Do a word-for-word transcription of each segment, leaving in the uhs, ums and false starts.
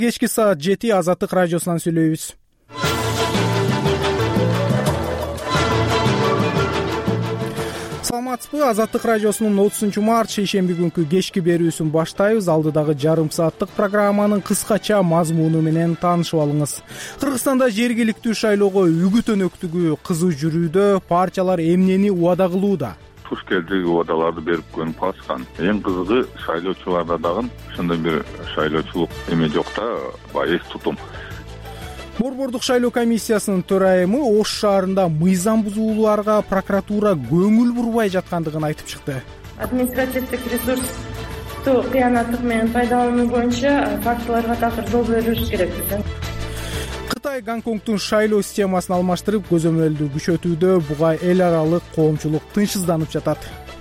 Кечки саат жети Азаттык радиосунан сүйлөйбүз. Саламатсызбы? Азаттык радиосунун отузунчу март шейшемби күнкү кечки берүүсүн баштайбыз. Алдыдагы жарым сааттык программанын кыскача мазмуну менен таанышып алыңыз. Кыргызстанда жергиликтүү шайлоого үгүт өнөктүгү кызуу жүрүүдө. Партиялар эмнени убада кылууда? Туш келдиги убадаларды берип көнүп калышкан. Эң кызыгы шайлоочуларда дагы ошондой бир шайлоочулук эме жок да, баягы эс тутум. Борбордук шайлоо комиссиясынын төрайымы Ош шаарында мыйзам бузууларга прокуратура көңүл бурбай жаткандыгын айтып чыкты. Административдик ресурсту кыянаттык менен пайдалануу боюнча фактыларга такыр жол бериш керек. Кытай Гонконгдун шайлоо системасын алмаштырып көзөмөлдү күчөтүүдө. Буга эл аралык коомчулук тынчсызданып жатат.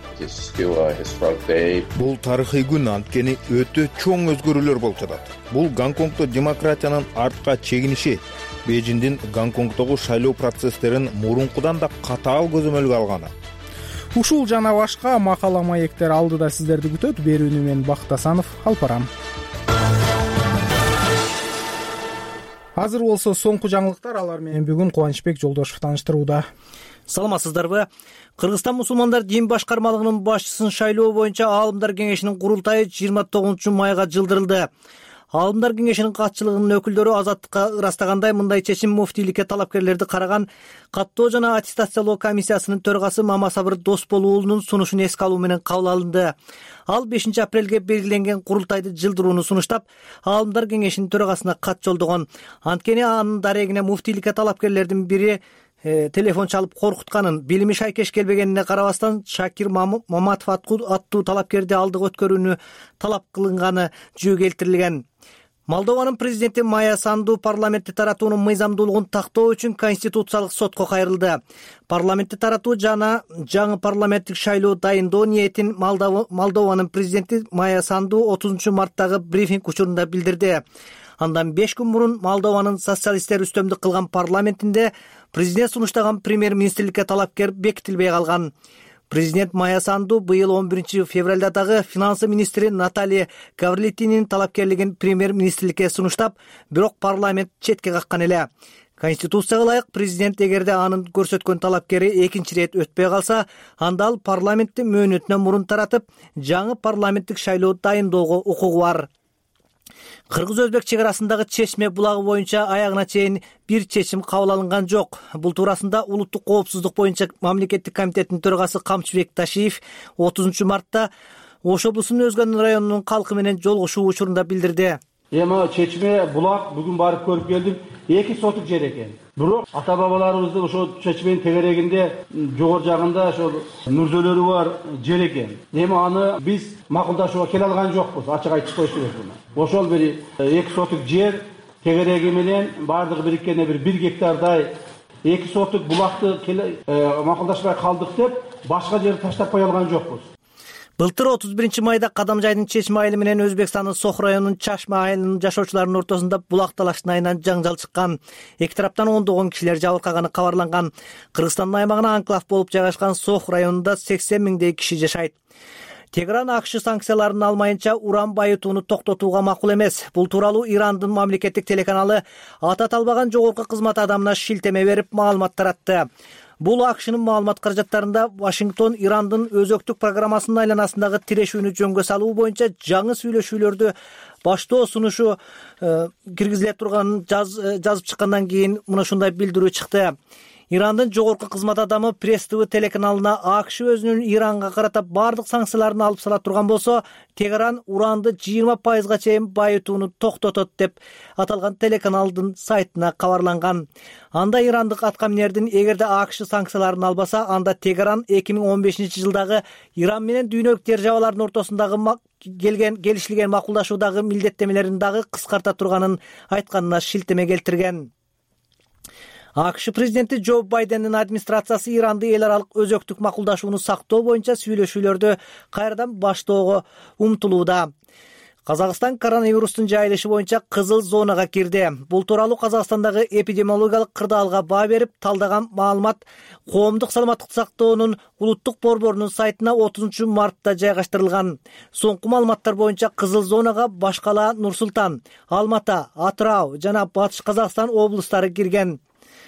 Бул тарыхый күн, анткени өтө чоң өзгөрүүлөр болуп жатат. Бул Гонконгдо демократиянын артка чегиниши. Бейжиңдин Гонконгдогу шайлоо процесстерин мурункудан да катаал көзөмөлгө алганы. Ушул жана башка макала маектер алдыда сиздерди күтөт. Берүүнү мен Бакыт Асанов алып барам. Азыр болсо соңку жаңылыктар, алар менен бүгүн Кубанычбек Жолдошев тааныштырууда. Саламатсыздарбы? Кыргызстан мусулмандар дин башкармалыгынын башчысын шайлоо боюнча Аалымдар кеңешинин курултайы жыйырма тогузунчу майга жылдырылды. Аалымдар кеңешинин катчылыгынын өкүлдөрү азаттыкка ырастагандай мындай чечим муфтийликке талапкерлерди караган каттоо жана аттестациялоо комиссиясынын төрагасы Мамасабыр Досболуулунун сунушун эске алуу менен кабыл алынды. Ал бешинчи апрелге белгиленген курултайды жылдырууну сунуштап, Аалымдар кеңешинин төрагасына кат жолдогон. Анткени анын дарегине муфтийликке талапкерлердин бири телефон чалып коркутканын, билими шайкеш келбегенине карабастан Шакир Маматов аттуу талапкерди алдыга өткөрүүнү талап кылынганы жөө келтирилген. Молдованын президенти Майя Санду парламентти таратуунун мыйзамдуулугун тактоо үчүн конституциялык сотко кайрылды. Парламентти таратуу жана жаңы парламенттик шайлоо дайындоо ниетин Молдованын президенти Майя Санду отузунчу марттагы брифинг учурунда билдирди. Андан беш күн мурун Молдованын социалисттер үстөмдүк кылган парламентинде президент сунуштаган премьер-министрликке талапкер бекитилбей калган. Президент Майя Санду быйыл он биринчи февралда дагы финансы министри Наталья Гаврилинин талапкерлигин премьер-министрликке сунуштап, бирок парламент четке каккан эле. Конституцияга ылайык президент эгерде анын көрсөткөн талапкери экинчи ирет өтпөй калса, анда ал парламентти мөөнөтүнөн мурун таратып, жаңы парламенттик шайлоо дайындоого укугу бар. Кыргыз-Өзбек чек арасындагы Чечме булагы боюнча аягына чейин бир чечим кабыл алынган жок. Бул туурасында улуттук коопсуздук боюнча мамлекеттик комитеттин төрагасы Камчыбек Ташиев отузунчу мартта Ош облусунун Өзгөн районунун калкы менен жолугушуу учурунда билдирди. Эми Чечме булак бүгүн барып көрүп келдим. эки сотук жер экен. Бирок ата бабаларыбыздын ошо Чечменин тегерегинде жогору жагында ошо мүрзөлөрү бар жер экен. Эми аны биз макулдашууга келе алган жокпуз, ачык айтып коюш керек буну. Ошол бир эки сотук жер тегереги менен бардыгы бириккенде бир бир гектардай эки сотук булакты макулдашпай калдык деп башка жерди таштап кое алган жокпуз. Былтыр отуз биринчи майда Кадамжайдын Чечме айылы менен Өзбекстандын Сох районунун Чашма айылынын жашоочуларынын ортосунда булак талаштын айынан жаңжал чыккан. Эки тараптан ондогон кишилер жабыркаганы кабарланган. Кыргызстандын аймагына анклав болуп жайгашкан Сох районунда сексен миңдей киши жашайт. Тегеран АКШ санкцияларын алмайынча уран байытууну токтотууга макул эмес. Бул тууралуу Ирандын мамлекеттик телеканалы ата талбаган жогорку кызмат адамына шилтеме берип маалымат таратты. Бул АКШнын маалымат каражаттарында Вашингтон Ирандын өзөктүк программасынын айланасындагы тирешүүнү жөнгө салуу боюнча жаңы сүйлөшүүлөрдү баштоо сунушу киргизиле турганын жазып чыккандан кийин мына ушундай билдирүү чыкты. Ирандын жогорку кызмат адамы Пресс-ТВ телеканалына АКШ өзүнүн Иранга карата бардык санкцияларын алып сала турган болсо, Тегеран уранды жыйырма пайызга чейин байытууну токтотот деп аталган телеканалдын сайтына кабарланган. Анда ирандык аткаминердин эгерде АКШ санкцияларын албаса, анда Тегеран эки миң он бешинчи жылдагы Иран менен дүйнөлүк державалардын ортосундагы келген келишилген макулдашуудагы милдеттемелерин дагы кыскарта турганын айтканына шилтеме келтирген. АКШ президенти Джо Байдендин администрациясы Иранды эл аралык өзөктүк макулдашууну сактоо боюнча сүйлөшүүлөрдү кайрадан баштоого умтулууда. Казакстан коронавирустун жайылышы боюнча кызыл зонага кирди. Бул тууралуу Казакстандагы эпидемиологиялык кырдаалга баа берип талдаган маалымат Коомдук саламаттык сактоонун улуттук борборунун сайтына отузунчу мартта жайгаштырылган. Соңку маалыматтар боюнча кызыл зонага Башкала, Нур Султан, Алматы, Атырау жана Батыш Казакстан облустары кирген.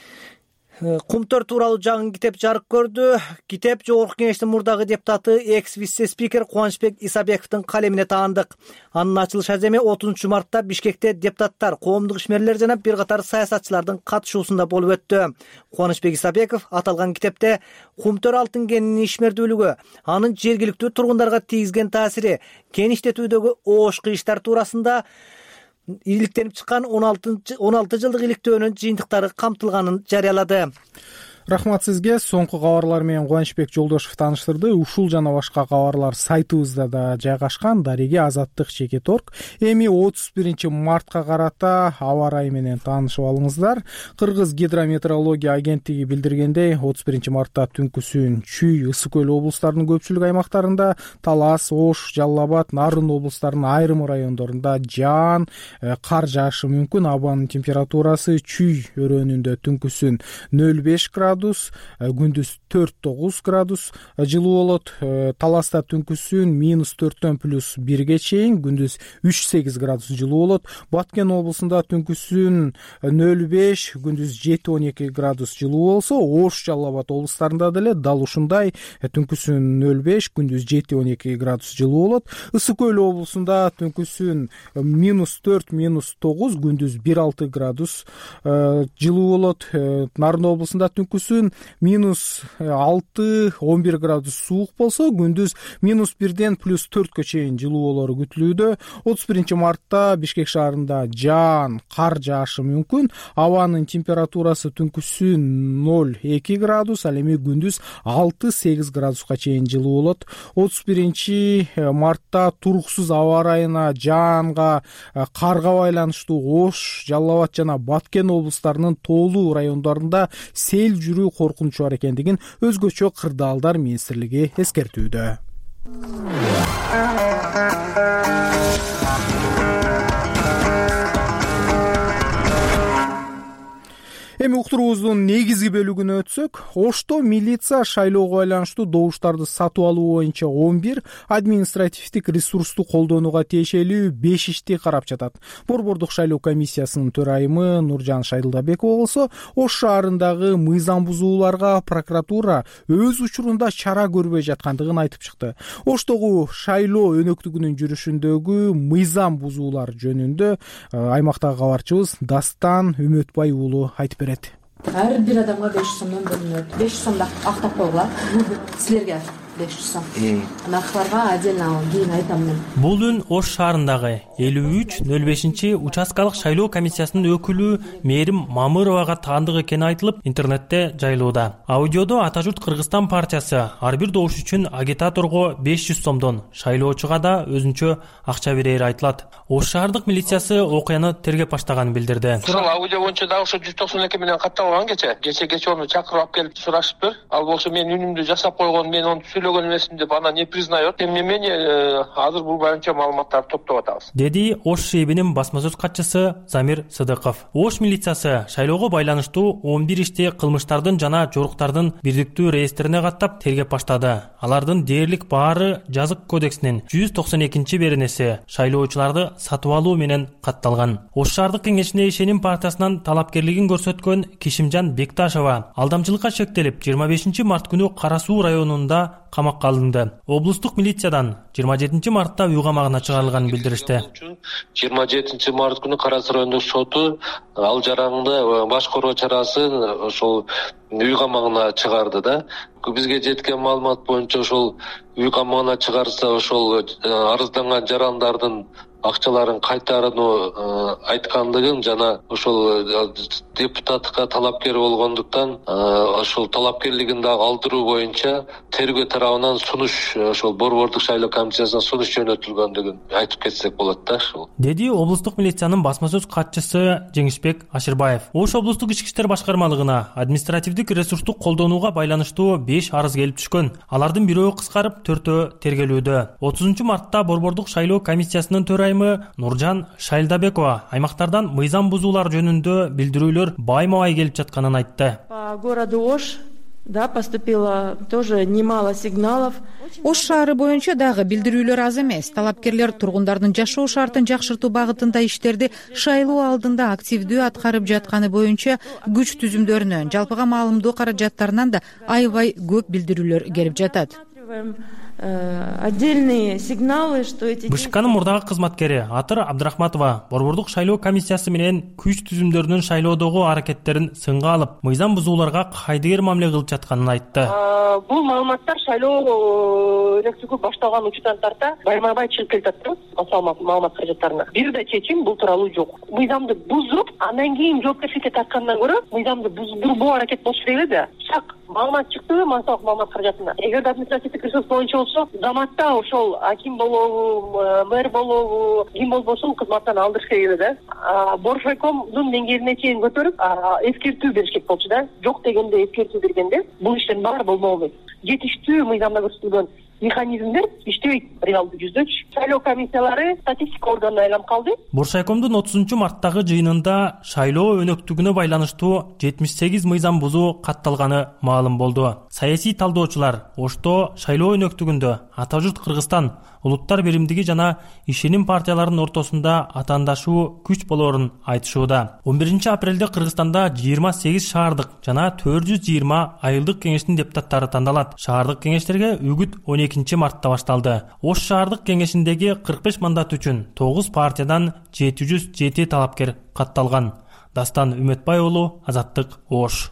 Кумтөр тууралуу жаңы китеп жарык көрдү. Китеп Жогорку Кеңештин мурдагы депутаты экс-вице спикер Кубанычбек Исабековдун калемине таандык. Анын ачылыш аземи отузунчу мартта Бишкекте депутаттар, коомдук ишмерлер жана бир катар саясатчылардын катышуусунда болуп өттү. Кубанычбек Исабеков аталган китепте кумтөр алтын кенинин ишмердүүлүгү, анын жергиликтүү тургундарга тийгизген таасири, кен иштетүүдөгү оош кыйыштар туурасында иликтенип чыккан он алты жылдык иликтөөнүн жыйынтыктары камтылганын жарыялады. Рахмат сизге. Соңку кабарлар менен Кубанычбек Жолдошев тааныштырды. Ушул жана башка кабарлар сайтыбызда да жайгашкан. Дареги азаттык чекит точка орг. Эми отуз биринчи мартка карата аба ырайы менен таанышып алыңыздар. Кыргыз гидрометеорология агенттиги билдиргендей, отуз биринчи мартта түнкүсүн Чүй, Ысык көл облустарынын көпчүлүк аймактарында, Талас, Ош, Жалал Абад, Нарын облустарынын айрым райондорунда жаан, кар жаашы мүмкүн. Абанын температурасы Чүй өрөөнүндө түнкүсүн нөл беш градус, күндүз төрт тогуз градус жылуу болот. Таласта түнкүсүн минус төрттөн плюс бирге чейин, күндүз үч сегиз градус жылуу болот. Баткен облусунда түнкүсүн нөл беш, күндүз жети он эки градус жылуу болсо, Ош, Жалал Абад облустарында деле дал ушундай, түнкүсүн нөл беш, күндүз жети он эки градус жылуу болот. Ысык көл облусунда түнкүсүн минус төрт, минус тогуз, күндүз бир алты градус жылуу болот. Нарын облусунда түнкүсүн минус алты, он бир градус суук болсо, күндүз минус бирден плюс төрткө чейин жылуу болору күтүлүүдө. отуз биринчи мартта Бишкек шаарында жаан, кар жаашы мүмкүн. Абанын температурасы түнкүсүн нөл эки градус, ал эми күндүз алты сегиз градуска чейин жылуу болот. отуз биринчи мартта туруксуз аба ырайына, жаанга, карга байланыштуу Ош, Жалал Абад жана Баткен облустарынын тоолуу райондорунда сел жүрүү коркунучу бар экендигин өзгөчө кырдаалдар министрлиги эскертүүдө. Эми уктуруубуздун негизги бөлүгүнө өтсөк, Ошто милиция шайлоого байланыштуу добуштарды сатып алуу боюнча он бир, административдик ресурсту колдонууга тиешелүү беш ишти карап жатат. Борбордук шайлоо комиссиясынын төрайымы Нуржан Шайдылдабекова болсо, Ош шаарындагы мыйзам бузууларга прокуратура өз учурунда чара көрбөй жаткандыгын айтып чыкты. Оштогу шайлоо өнөктүгүнүн жүрүшүндөгү мыйзам бузуулар жөнүндө аймактагы кабарчыбыз Дастан Үмөтбай уулу айтып берет. Ар бир адамга беш жүз сомдон бөлүнөт. беш жүз сомда актап койгула. Силерге беш жүз сом. Нархларга отдельно кийин айтам мен. Бул үн Ош шаарындагы элүү үч нөл бешинчи участкалык шайлоо комиссиясынын өкүлү Мээрим Мамыровага таандык экени айтылып, интернетте жайылууда. Аудиодо Ата журт Кыргызстан партиясы ар бир добуш үчүн агитаторго беш жүз сомдон, шайлоочуга да өзүнчө акча берери айтылат. Ош шаардык милициясы окуяны тергеп баштаганын билдирди. Ушул аудио боюнча да ошо жүз токсон эки менен катталган кече. Кече кече onu чакырып алып келип сурашыптыр. Ал болсо мен үнүмдү жасап койгон, мен onu сөйлөгөн эмесмин деп ана не признает. Тем не менее, азыр бул боюнча маалыматтарды топтоп атабыз. Деди Ош шейбинин басма сөз катчысы Замир Сыдыков. Ош милициясы шайлоого байланыштуу он бир ишти кылмыштардын жана жоруктардын бирдиктүү реестрине каттап тергеп баштады. Алардын дээрлик баары жазык кодексинин жүз токсон экинчи беренеси шайлоочуларды сатып алуу менен катталган. Ош шаардык кеңешине ишеним партиясынан талапкерлигин көрсөткөн Кишимжан Бекташева алдамчылыкка шектелип жыйырма бешинчи март күнү Кара Суу районунда камакка алынды. Облустук милициядан жыйырма жетинчи мартта үй камагына чыгарылганын билдиришти. жыйырма жетинчи март күнү Кара Суу районундук соту ал жаранды баш коргоо чарасын ошол үй камагына чыгарды да. Бизге жеткен маалымат боюнча ошол үй камагына чыгарса ошол арызданган жарандардын акчаларын кайтарууну айткандыгын жана ошол депутатка талапкер болгондуктан ошол талапкерлигин дагы алдыруу боюнча тергөө тарабынан сунуш ошол борбордук шайлоо комиссиясына сунуш жөнөтүлгөндүгүн айтып кетсек болот да ушул. Деди облустук милициянын басма сөз катчысы Жеңишбек Ашырбаев. Ош облустук ички иштер башкармалыгына административдик ресурсту колдонууга байланыштуу беш арыз келип түшкөн. Алардын бирөө кыскарып, төртөө тергелүүдө. отузунчу мартта борбордук шайлоо комиссиясынын төрайымы айымы Нуржан Шайлдабекова аймактардан мыйзам бузуулар жөнүндө билдирүүлөр байма-бай келип жатканын айтты. По городу Ош да поступило тоже немало сигналов. Ош шаары боюнча дагы билдирүүлөр аз эмес. Талапкерлер тургундардын жашоо шартын жакшыртуу багытында иштерди шайлоо алдында активдүү аткарып жатканы боюнча күч түзүмдөрүнөн, жалпыга маалымдоо каражаттарынан да аябай көп билдирүүлөр келип жатат. Отдельные сигналы, что эти БШКнын мурдагы кызматкери Атыр Абдрахматова борбордук шайлоо комиссиясы менен күч түзүмдөрүнүн шайлоодогу аракеттерин сынга алып, мыйзам бузууларга кайдыгер мамиле кылып жатканын айтты. Бул маалыматтар шайлоо өнөктүгү башталган учурдан тарта байма-бай чыгып келатат да, маалымат маалымат каражаттарына. Бир да чечим бул тууралуу жок. Мыйзамды бузуп, андан кийин жоопкерчиликке тарткандан көрө, мыйзамды бузбоо аракет болуш керек эле. Шак маалымат чыкты массалык маалымат каражатына. Эгерде административдик ресурс боюнча болсо, заматта ошол аким болобу, мэр болобу, ким болбосун кызматтан алдырыш керек эле да. Боршайкомдун деңгээлине чейин көтөрүп, эскертүү бериш керек болчу да. Жок дегенде эскертүү бергенде бул иштин баары болмок элек. Жетиштүү мыйзамда көрсөтүлгөн механизмдер иштебейт реалдуу жүздөчү. Шайлоо комиссиялары статистика органына айланып калды. Боршайкомдун отузунчу марттагы жыйынында шайлоо өнөктүгүнө байланыштуу жетимиш сегиз мыйзам бузуу катталганы маалым болду. Саясий талдоочулар Ошто шайлоо өнөктүгүндө ата журт Кыргызстан, улуттар биримдиги жана ишеним партияларынын ортосунда атаандашуу күч болоорун айтышууда. он биринчи апрелде Кыргызстанда жыйырма сегиз шаардык жана төрт жүз жыйырма айылдык кеңештин депутаттары тандалат. Шаардык кеңештерге үгүт он экинчи мартта башталды. Ош шаардык кеңешиндеги кырк беш мандат үчүн тогуз партиядан жети жүз жети талапкер катталган. Дастан Үмөтбай уулу, Азаттык, Ош.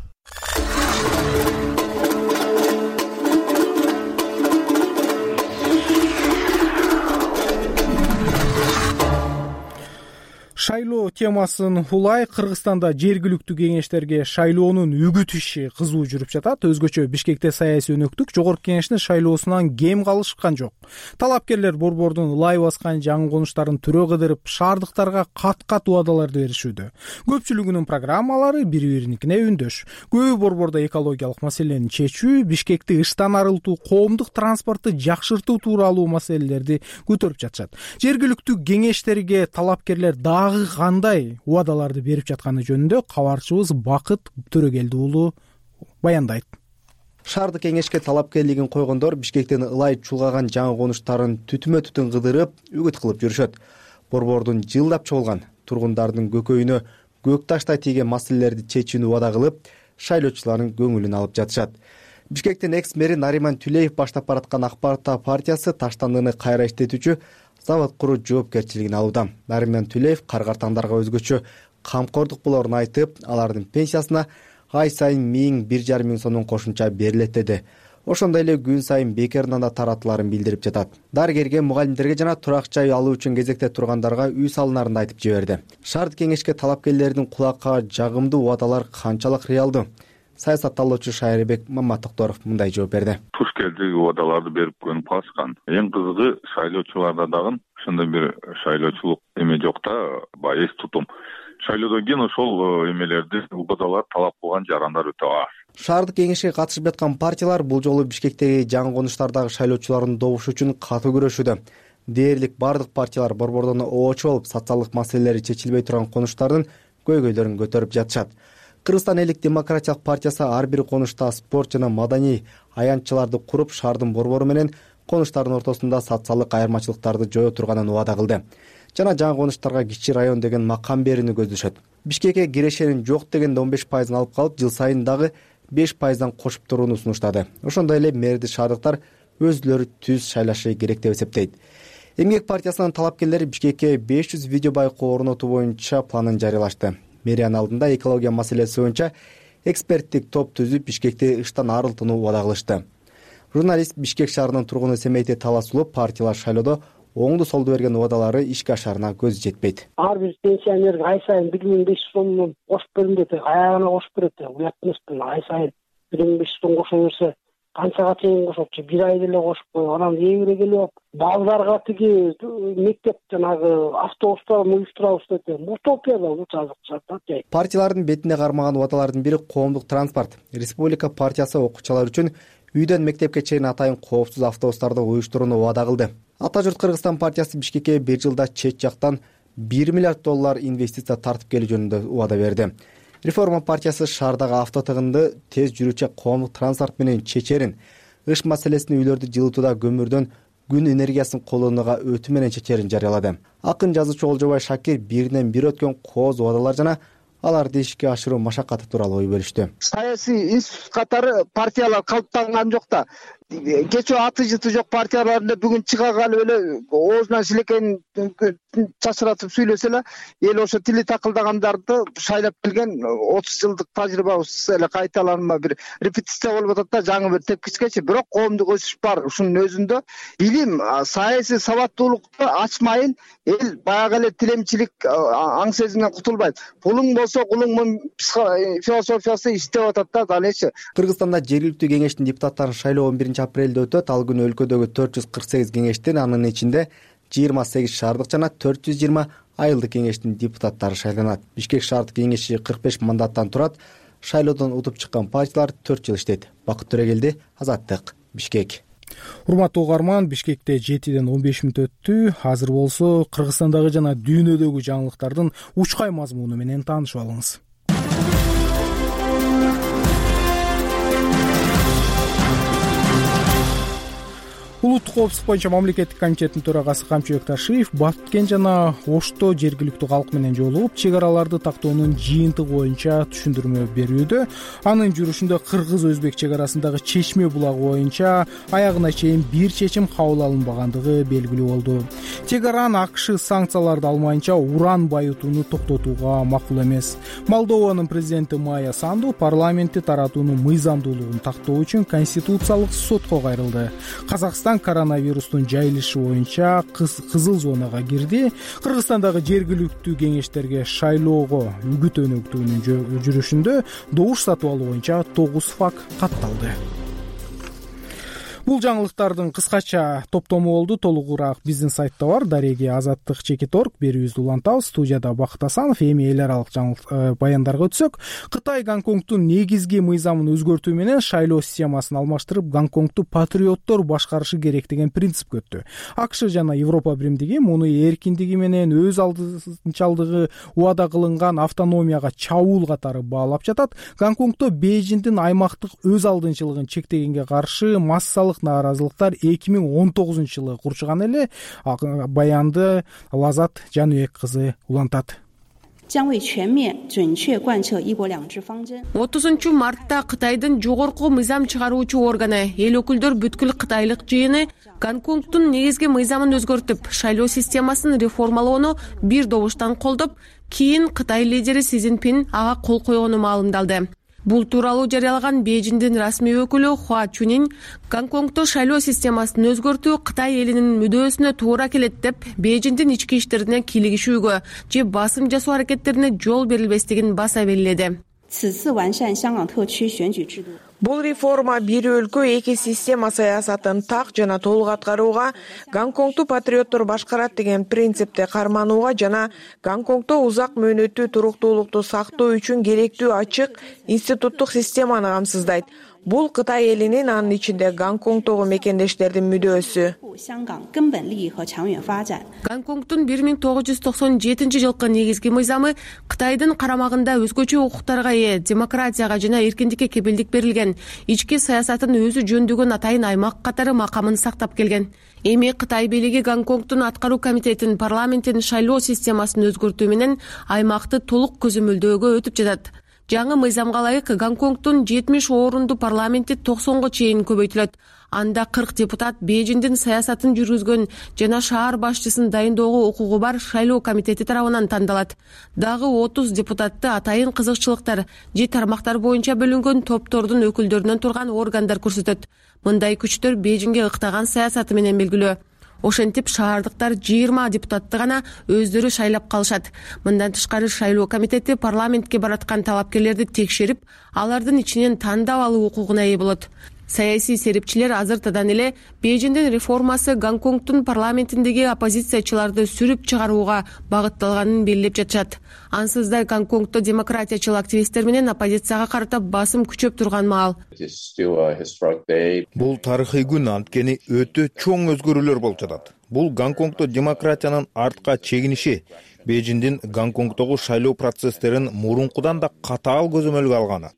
Шайлоо темасын улай Кыргызстанда жергиликтүү кеңештерге шайлоонун үгүт иши кызуу жүрүп жатат. Өзгөчө Бишкекте саясий өнөктүк жогорку кеңештин шайлоосунан кем калышкан жок. Талапкерлер борбордун лай баскан жаңы конуштарын түрө кыдырып, шаардыктарга кат-кат убадаларды беришүүдө. Көпчүлүгүнүн программалары бири-бириникине үндөш. Көбү борбордо экологиялык маселени чечүү, Бишкекти ыштан арылтуу, коомдук транспортты жакшыртуу тууралуу маселелерди көтөрүп жатышат. Жергиликтүү кеңештерге талапкерлер да кандай убадаларды берип жатканы жөнүндө кабарчыбыз Бакыт Төрөгелди уулу баяндайт. Шаардык кеңешке талапкерлигин койгондор Бишкектен ылай чулгаган жаңы конуштарын түтүмө-түтүн кыдырып, үгүт кылып жүрүшөт. Борбордун жылдап чогулган тургундардын көкөйүнө көк таштай тийген маселелерди чечүүнү убада кылып, шайлоочулардын көңүлүн алып жатышат. Бишкектин экс-мэри Нариман Түлеев баштап бараткан Ак Парта партиясы таштандыны кайра иштетүүчү завод куруу жоопкерчилигин алууда. Нариман Түлеев каргартаңдарга өзгөчө камкордук болоорун айтып, алардын пенсиясына ай сайын миң бир жарым миң сомдон кошумча берилет деди. Ошондой эле күн сайын бекер нанда таратууларын билдирип жатат. Дарыгерге, мугалимдерге жана турак жай алуу үчүн кезекте тургандарга үй салынаарын айтып жиберди. Шаардык кеңешке талапкерлердин кулакка жагымдуу убадалар канчалык реалдуу? Саясатталуучу Шайрыбек Маматокторов мындай жооп берди. Туш келдиги убадаларды берип көнүп калышкан. Эң кызыгы шайлоочуларда дагы ошондой бир шайлоочулук эме жок да, баягы эс тутум. Шайлоодон кийин ошол эмелерди, убадалар талап кылган жарандар өтө аз. Шаардык кеңешке катышып жаткан партиялар бул жолу Бишкектеги жаңы конуштардагы шайлоочулардын добушу үчүн катуу күрөшүүдө. Дээрлик бардык партиялар борбордон оочу болуп, социалдык маселелери чечилбей турган конуштардын көйгөйлөрүн көтөрүп жатышат. Кыргызстан элдик демократиялык партиясы ар бир конушта спорт жана маданий аянтчыларды куруп, шаардын борбору менен конуштардын ортосунда социалдык айырмачылыктарды жое турганын убада кылды. Жана жаңы конуштарга кичи район деген макам берүүнү көздөшөт. Бишкекке кирешенин жок дегенде он беш пайызын алып калып, жыл сайын дагы беш пайыздан кошуп турууну сунуштады. Ошондой эле мэрди шаардыктар өзүлөрү түз шайлашы керек деп эсептейт. Эмгек партиясынын талапкерлери Бишкекке беш жүз видео байкоо орнотуу боюнча планын жарыялашты. Мэриянын алдында экология маселеси боюнча эксперттик топ түзүп, Бишкекти ыштан арылтууну убада кылышты. Журналист Бишкек шаарынын тургуну Семейте Таласулу партиялар шайлоодо оңду солду берген убадалары ишке ашарына көзү жетпейт. Ар бир пенсионерге ай сайын бир миң беш жүз сомдон кошуп берем деп, аягына кошуп берет. Уят эмеспи, ай сайын бир миң беш жүз сом кошо берсе, канчага чейин кошотчу, бир ай деле кошуп коюп, анан эбире келип, балдарга тиги мектеп жанагы автобустарын уюштурабыз деп, утопия да бул жазык. Партиялардын бетине кармаган убадалардын бири коомдук транспорт. Республика партиясы окуучулар үчүн үйдөн мектепке чейин атайын коопсуз автобустарды уюштурууну убада кылды. Ата журт Кыргызстан партиясы Бишкекке бир жылда чет жактан бир миллиард доллар инвестиция тартып келүү жөнүндө убада берди. Реформа партиясы шаардагы автотыгынды тез жүрүүчү коомдук транспорт менен чечерин, ыш маселесин үйлөрдү жылытууда көмүрдөн күн энергиясын колдонууга өтүү менен чечерин жарыялады. Акын жазуучу Олжобай Шакир биринен бир өткөн кооз убадалар жана аларды ишке ашыруу машакаты тууралуу ой бөлүштү. Саясий институт катары партиялар калыптанган жок да. Кечөө аты жыты жок партияларында бүгүн чыга калып эле оозунан шилекейин чачыратып сүйлөсө эле эл ошо тили такылдагандарды шайлап келген отуз жылдык тажрыйбабыз эле кайталанма бир репетиция болуп атат да, жаңы бир тепкичкечи. Бирок коомдук өсүш бар. Ушунун өзүндө билим, саясий сабаттуулукту ачмайын эл баягы эле тилемчилик аң сезимден кутулбайт. Пулуң болсо кулуң философиясы иштеп атат да далечи. Кыргызстанда жергиликтүү кеңештин депутаттарын шайлоо он биринчи апрелде өтөт. Ал күнү өлкөдөгү төрт жүз кырк сегиз кеңештин, анын ичинде жыйырма сегиз шаардык жана төрт жүз жыйырма айылдык кеңештин депутаттары шайланат. Бишкек шаардык кеңеши кырк беш мандаттан турат. Шайлоодон утуп чыккан партиялар төрт жыл иштейт. Бакыт Төрөгелди, Азаттык, Бишкек. Урматтуу угарман, Бишкекте жетиден он беш мүнөт өттү. Азыр болсо Кыргызстандагы жана дүйнөдөгү жаңылыктардын учкай мазмуну менен таанышып алыңыз. Улуттук коопсуздук боюнча мамлекеттик комитеттин төрагасы Камчыбек Ташиев Баткен жана Ошто жергиликтүү калк менен жолугуп, чек араларды тактоонун жыйынтыгы боюнча түшүндүрмө берүүдө. Анын жүрүшүндө кыргыз-өзбек чек арасындагы Чечме булагы боюнча аягына чейин бир чечим кабыл алынбагандыгы белгилүү болду. Чек араны АКШ санкцияларды алмайынча уран байытууну токтотууга макул эмес. Молдованын президенти Майя Санду парламентти таратуунун мыйзамдуулугун тактоо үчүн конституциялык сотко кайрылды. Казакстан коронавирустун жайылышы боюнча кызыл зонага кирди. Кыргызстандагы жергиликтүү кеңештерге шайлоого үгүт өнөктүүнүн жүрүшүндө добуш сатып алуу боюнча тогуз факт катталды. Бул жаңылыктардын кыскача топтому болду. Толугураак биздин сайтта бар. Дареги Азаттык чекит точка орг берүүбүздү улантабыз. Студияда Бакыт Асанов. Эми эл аралык жаңылык баяндарга өтсөк, Кытай Гонконгтун негизги мыйзамын өзгөртүү менен шайлоо системасын алмаштырып, Гонконгту патриоттор башкарышы керек деген принцип көттү. АКШ жана Европа биримдиги муну эркиндиги менен өз алдынчалдыгы убада кылынган автономияга чабуул катары баалап жатат. Гонконгдо Бейжиңдин аймактык өз алдынчылыгын чектегенге каршы массалык нааразылыктар эки миң он тогузунчу жылы курчуган эле. Баянды Лазат Жаныбек кызы улантат. отузунчу мартта Кытайдын жогорку мыйзам чыгаруучу органы эл өкүлдөр бүткүл кытайлык жыйыны Гонконгдун негизги мыйзамын өзгөртүп, шайлоо системасын реформалоону бир добуштан колдоп, кийин Кытай лидери Си Цзиньпин ага кол койгону маалымдалды. Бул тууралуу жарыялаган Бейжиңдин расмий өкүлү Хуа Чунин Гонконгдо шайлоо системасын өзгөртүү Кытай элинин мүдөөсүнө туура келет деп, Бейжиңдин ички иштерине кийлигишүүгө же басым жасоо аракеттерине жол берилбестигин баса белгиледи. Бул реформа бир өлкө эки система саясатын так жана толук аткарууга, Гонконгту патриоттор башкарат деген принципти карманууга жана Гонконгдо узак мөөнөттүү туруктуулукту сактоо үчүн керектүү ачык институттук системаны камсыздайт. Бул Кытай элинин, анын ичинде Гонконгдогу мекендештердин мүдөөсү. Гонконгдун бир миң тогуз жүз токсон жетинчи жылкы негизги мыйзамы Кытайдын карамагында өзгөчө укуктарга ээ, демократияга жана эркиндикке кепилдик берилген, ички саясатын өзү жөндөгөн атайын аймак катары макамын сактап келген. Эми Кытай бийлиги Гонконгдун аткаруу комитетин парламенттин шайлоо системасын өзгөртүү менен аймакты толук көзөмөлдөөгө өтүп жатат. Жаңы мыйзамга ылайык Гонконгдун жетимиш орунду парламенти токсонго чейин көбөйтүлөт. Анда кырк депутат Бейжиңдин саясатын жүргүзгөн жана шаар башчысын дайындоого укугу бар шайлоо комитети тарабынан тандалат. Дагы отуз депутатты атайын кызыкчылыктар же тармактар боюнча бөлүнгөн топтордун өкүлдөрүнөн турган органдар көрсөтөт. Мындай күчтөр Бейжиңге ыктаган саясаты менен белгилүү. Ошентип шаардыктар жыйырма депутатты гана өздөрү шайлап калышат. Мындан тышкары шайлоо комитети парламентке бараткан талапкерлерди текшерип, алардын ичинен тандап алуу укугуна ээ болот. саясий серепчилер азыртадан эле Бейжиңдин реформасы Гонконгдун парламентиндеги оппозициячыларды сүрүп чыгарууга багытталганын белгилеп жатышат. Ансыз да Гонконгдо демократиячыл активисттер менен оппозицияга карата басым күчөп турган маал. Бул тарыхый күн, анткени өтө чоң өзгөрүүлөр болуп жатат. Бул Гонконгдо демократиянын артка чегиниши, Бейжиңдин Гонконгдогу шайлоо процесстерин мурункудан да катаал көзөмөлгө алганы.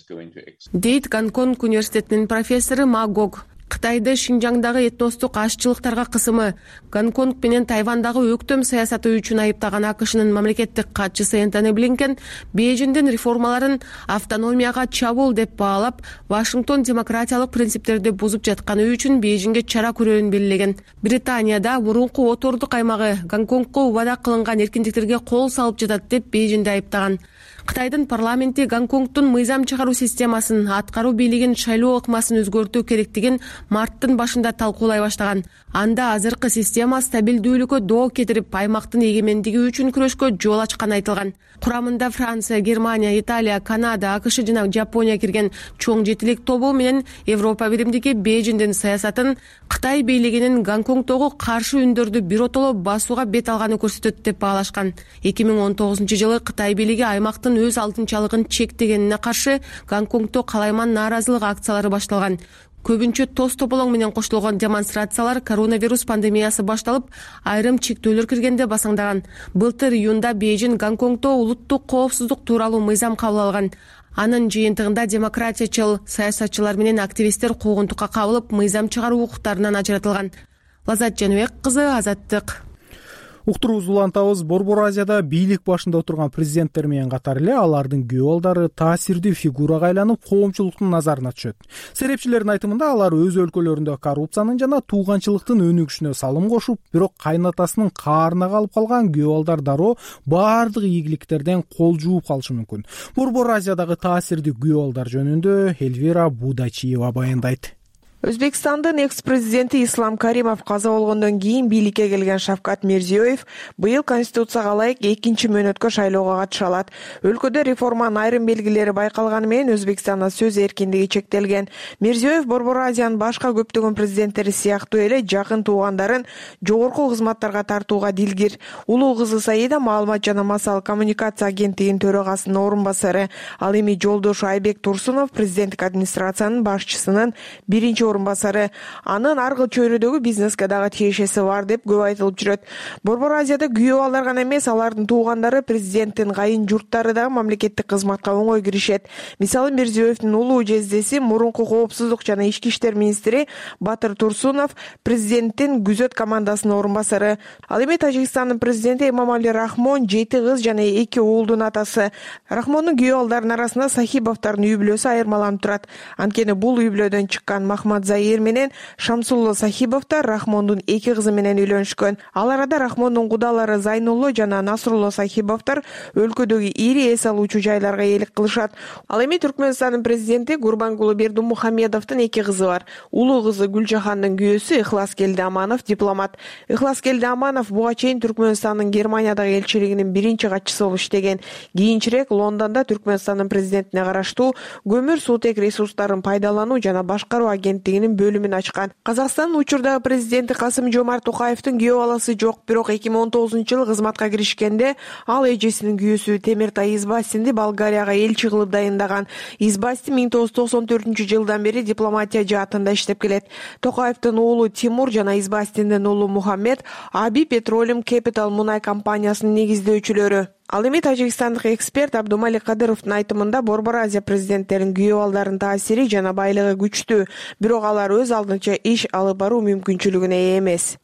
Дейт Гонконг университетинин профессору Ма Гог. Кытайды Шинжаңдагы этностук ашчылыктарга кысымы, Гонконг менен Тайвандагы өктөм саясаты үчүн айыптаган АКШнын мамлекеттик катчысы Энтони Блинкен Бейжиңдин реформаларын автономияга чабуул деп баалап, Вашингтон демократиялык принциптерди бузуп жатканы үчүн Бейжиңге чара көрүүнү белгилеген. Британияда мурунку отордук аймагы Гонконгго убада кылынган эркиндиктерге кол салып жатат деп Бейжиңди айыптаган. Кытайдын парламенти Гонконгдун мыйзам чыгаруу системасын, аткаруу бийлигин шайлоо ыкмасын өзгөртүү керектигин марттын башында талкуулай баштаган. Анда азыркы система стабилдүүлүккө доо кетирип, аймактын эгемендиги үчүн күрөшкө жол ачканы айтылган. Курамында Франция, Германия, Италия, Канада, АКШ жана Жапония кирген чоң жетилик тобу менен Европа биримдиги Бейжиңдин саясатын Кытай бийлигинин Гонконгдогу каршы үндөрдү биротоло басууга бет алганы көрсөтөт деп баалашкан. эки миң он тогузунчу жылы Кытай бийлиги аймактын өз алтынчалыгын чектегенине каршы Гонконгдо калайман нааразылык акциялары башталган. Көбүнчө тоз тополоң менен коштолгон демонстрациялар коронавирус пандемиясы башталып, айрым чектөөлөр киргенде басаңдаган. Былтыр июнда Бейжиң Гонконгдо улуттук коопсуздук тууралуу мыйзам кабыл алган. Анын жыйынтыгында демократиячыл саясатчылар менен активисттер куугунтукка кабылып, мыйзам чыгаруу укуктарынан ажыратылган. Лазат Жаныбек кызы, Азаттык. Уктуруубузду улантабыз. Борбор Азияда бийлик башында отурган президенттер менен катар эле алардын күйөө балдары таасирдүү фигурага айланып, коомчулуктун назарына түшөт. Серепчилердин айтымында алар өз өлкөлөрүндө коррупциянын жана тууганчылыктын өнүгүшүнө салым кошуп, бирок кайнатасынын каарына калып калган күйөө балдар дароо баардык ийгиликтерден кол жууп калышы мүмкүн. Борбор Азиядагы таасирдүү күйөө балдар жөнүндө Эльвира Будачиева баяндайт. Өзбекстандын экс-президенти Ислам Каримов каза болгондон кийин бийликке келген Шавкат Мирзиёев быйыл конституцияга ылайык экинчи мөөнөткө шайлоого катыша алат. Өлкөдө реформанын айрым белгилери байкалганы менен Өзбекстанда сөз эркиндиги чектелген. Мирзиёев Борбор Азиянын башка көптөгөн президенттери сыяктуу эле жакын туугандарын жогорку кызматтарга тартууга дилгир. Улуу кызы Саида маалымат жана массалык коммуникация агенттигинин төрагасынын орун басары. Ал эми жолдошу Айбек Турсунов президенттик администрациянын башчысынын биринчи орун басары. Анын аргы чөйрөдөгү бизнеске дагы тиешеси бар деп көп айтылып жүрөт. Борбор Азияда күйөө балдар гана эмес, алардын туугандары, президенттин кайын журттары да мамлекеттик кызматка оңой киришет. Мисалы Мирзиёевдин улуу жездеси, мурунку коопсуздук жана ички иштер министри Батыр Турсунов президенттин күзөт командасынын орун басары. Ал эми Тажикстандын президенти Эмомали Рахмон жети кыз жана эки уулдун атасы. Рахмондун күйөө балдарынын арасында Сахибовдордун үй бүлөсү айырмаланып турат. Анткени бул үй бүлөдөн чыккан Махмад Заир менен Шамсулло Сахибовдор Рахмондун эки кызы менен үйлөнүшкөн. Ал арада Рахмондун кудалары Зайнулло жана Насрулло Сахибовдор өлкөдөгү ири эс алуучу жайларга ээлик кылышат. Ал эми Түркмөнстандын президенти Гурбангулы Бердимухамедовдун эки кызы бар. Улуу кызы Гүлжахандын күйөөсү Ыхлас Келдиаманов дипломат. Ыхлас Келдиаманов буга чейин Түркмөнстандын Германиядагы элчилигинин биринчи катчысы болуп иштеген. Кийинчерээк Лондондо Түркмөнстандын президентине караштуу көмүр суутек ресурстарын пайдалануу жана башкаруу агенттигинин бөлүмүн ачкан. Казакстандын учурдагы президенти Касым-Жомарт Токаевдин күйөө баласы жок, бирок эки миң он тогузунчу жылы кызматка киришкенде ал эжесинин күйөөсү Темиртай Избастинди Болгарияга элчи кылып дайындаган. Избастин миң тогуз жүз токсон төртүнчү жылдан бери дипломатия жаатында иштеп келет. Токаевдин уулу Тимур жана Избастиндин уулу Мухаммед Аби Petroleum Capital мунай компаниясынын негиздөөчүлөрү. Ал эми тажикстандык эксперт Абдумали Кадыровдун айтымында Борбор Азия президенттеринин күйөө балдарынын таасири жана байлыгы күчтүү, бирок алар өз алдынча иш алып баруу мүмкүнчүлүгүнө ээ эмес.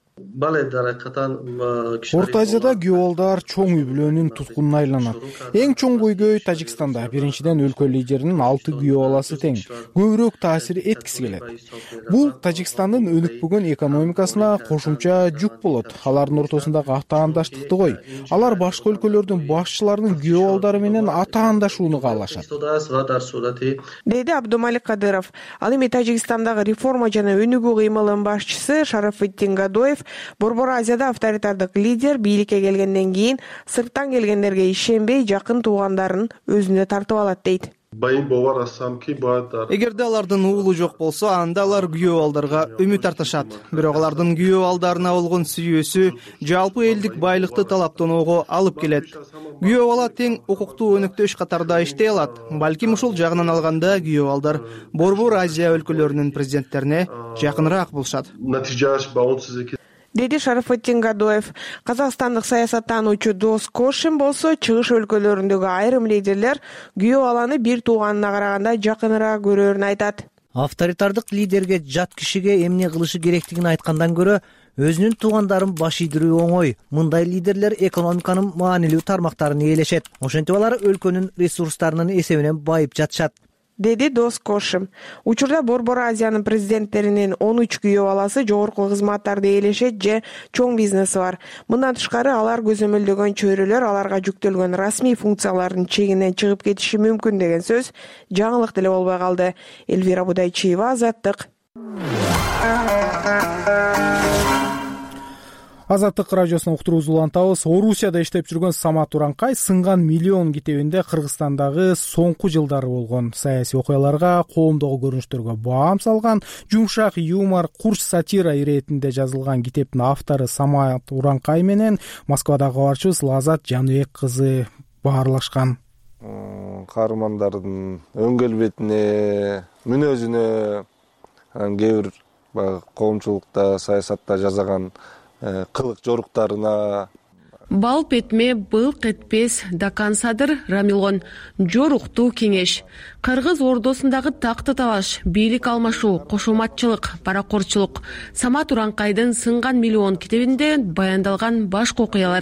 Орто Азияда күйөө балдар чоң үй бүлөнүн туткунуна айланат. Эң чоң көйгөй Тажикстанда. Биринчиден өлкө лидеринин алты күйөө баласы тең. Көбүрөөк таасир эткиси келет. Бул Тажикстандын өнүкпөгөн экономикасына кошумча жүк болот. Алардын ортосундагы атаандаштыкты кой. Алар башка өлкөлөрдүн башчыларынын күйөө балдары менен атаандашууну каалашат, деди Абдумали Кадыров. Ал эми Тажикстандагы реформа жана өнүгүү кыймылынын башчысы Шарафиддин Гадоев Борбор Азияда авторитардык лидер бийликке келгенден кийин сырттан келгендерге ишенбей, жакын туугандарын өзүнө тартып алат дейт. эгерде алардын уулу жок болсо, анда алар күйөө балдарга үмүт артышат. Бирок алардын күйөө балдарына болгон сүйүүсү жалпы элдик байлыкты талаптоого алып келет. Күйөө бала тең укуктуу өнөктөш катарда иштей алат. Балким ушул жагынан алганда күйөө балдар Борбор Азия өлкөлөрүнүн президенттерине жакыныраак болушат, деди Шарафеттин Гадоев. Казакстандык саясаттануучу Дос Кошин болсо, чыгыш өлкөлөрүндөгү айрым лидерлер күйөө баланы бир тууганына караганда жакыныраак көрөрүн айтат. Авторитардык лидерге жат кишиге эмне кылышы керектигин айткандан көрө өзүнүн туугандарын баш ийдирүү оңой. Мындай лидерлер экономиканын маанилүү тармактарын ээлешет. Ошентип алар өлкөнүн ресурстарынын эсебинен байып жатышат, деди Дос Кошим. Учурда Борбор Азиянын президенттеринин он үч күйөө баласы жогорку кызматтарды ээлешет же чоң бизнеси бар. Мындан тышкары алар көзөмөлдөгөн чөйрөлөр аларга жүктөлгөн расмий функциялардын чегинен чыгып кетиши мүмкүн деген сөз жаңылык деле болбой калды. Эльвира Будайчиева, Азаттык. Азаттык радиосуна уктуруубузду улантабыз. Орусияда иштеп жүргөн Самат Уранкай сынган миллион китебинде Кыргызстандагы соңку жылдары болгон саясий окуяларга, коомдогу көрүнүштөргө баам салган, жумшак юмор, курч сатира иретинде жазылган китептин автору Самат Уранкай менен Москвадагы кабарчыбыз Лазат Жаныбек кызы баарлашкан. Каармандардын өң келбетине, мүнөзүнө, кээ бир коомчулукта, саясатта жасаган кылык жоруктарына балп этме, былк этпес, Дакан Садыр Рамилгон. Жоруктуу кеңеш. Кыргыз ордосундагы такты талаш, бийлик алмашуу, кошоматчылык, паракорчулук. Самат Уранкайдын сынган миллион китебинде баяндалган башкы окуялар.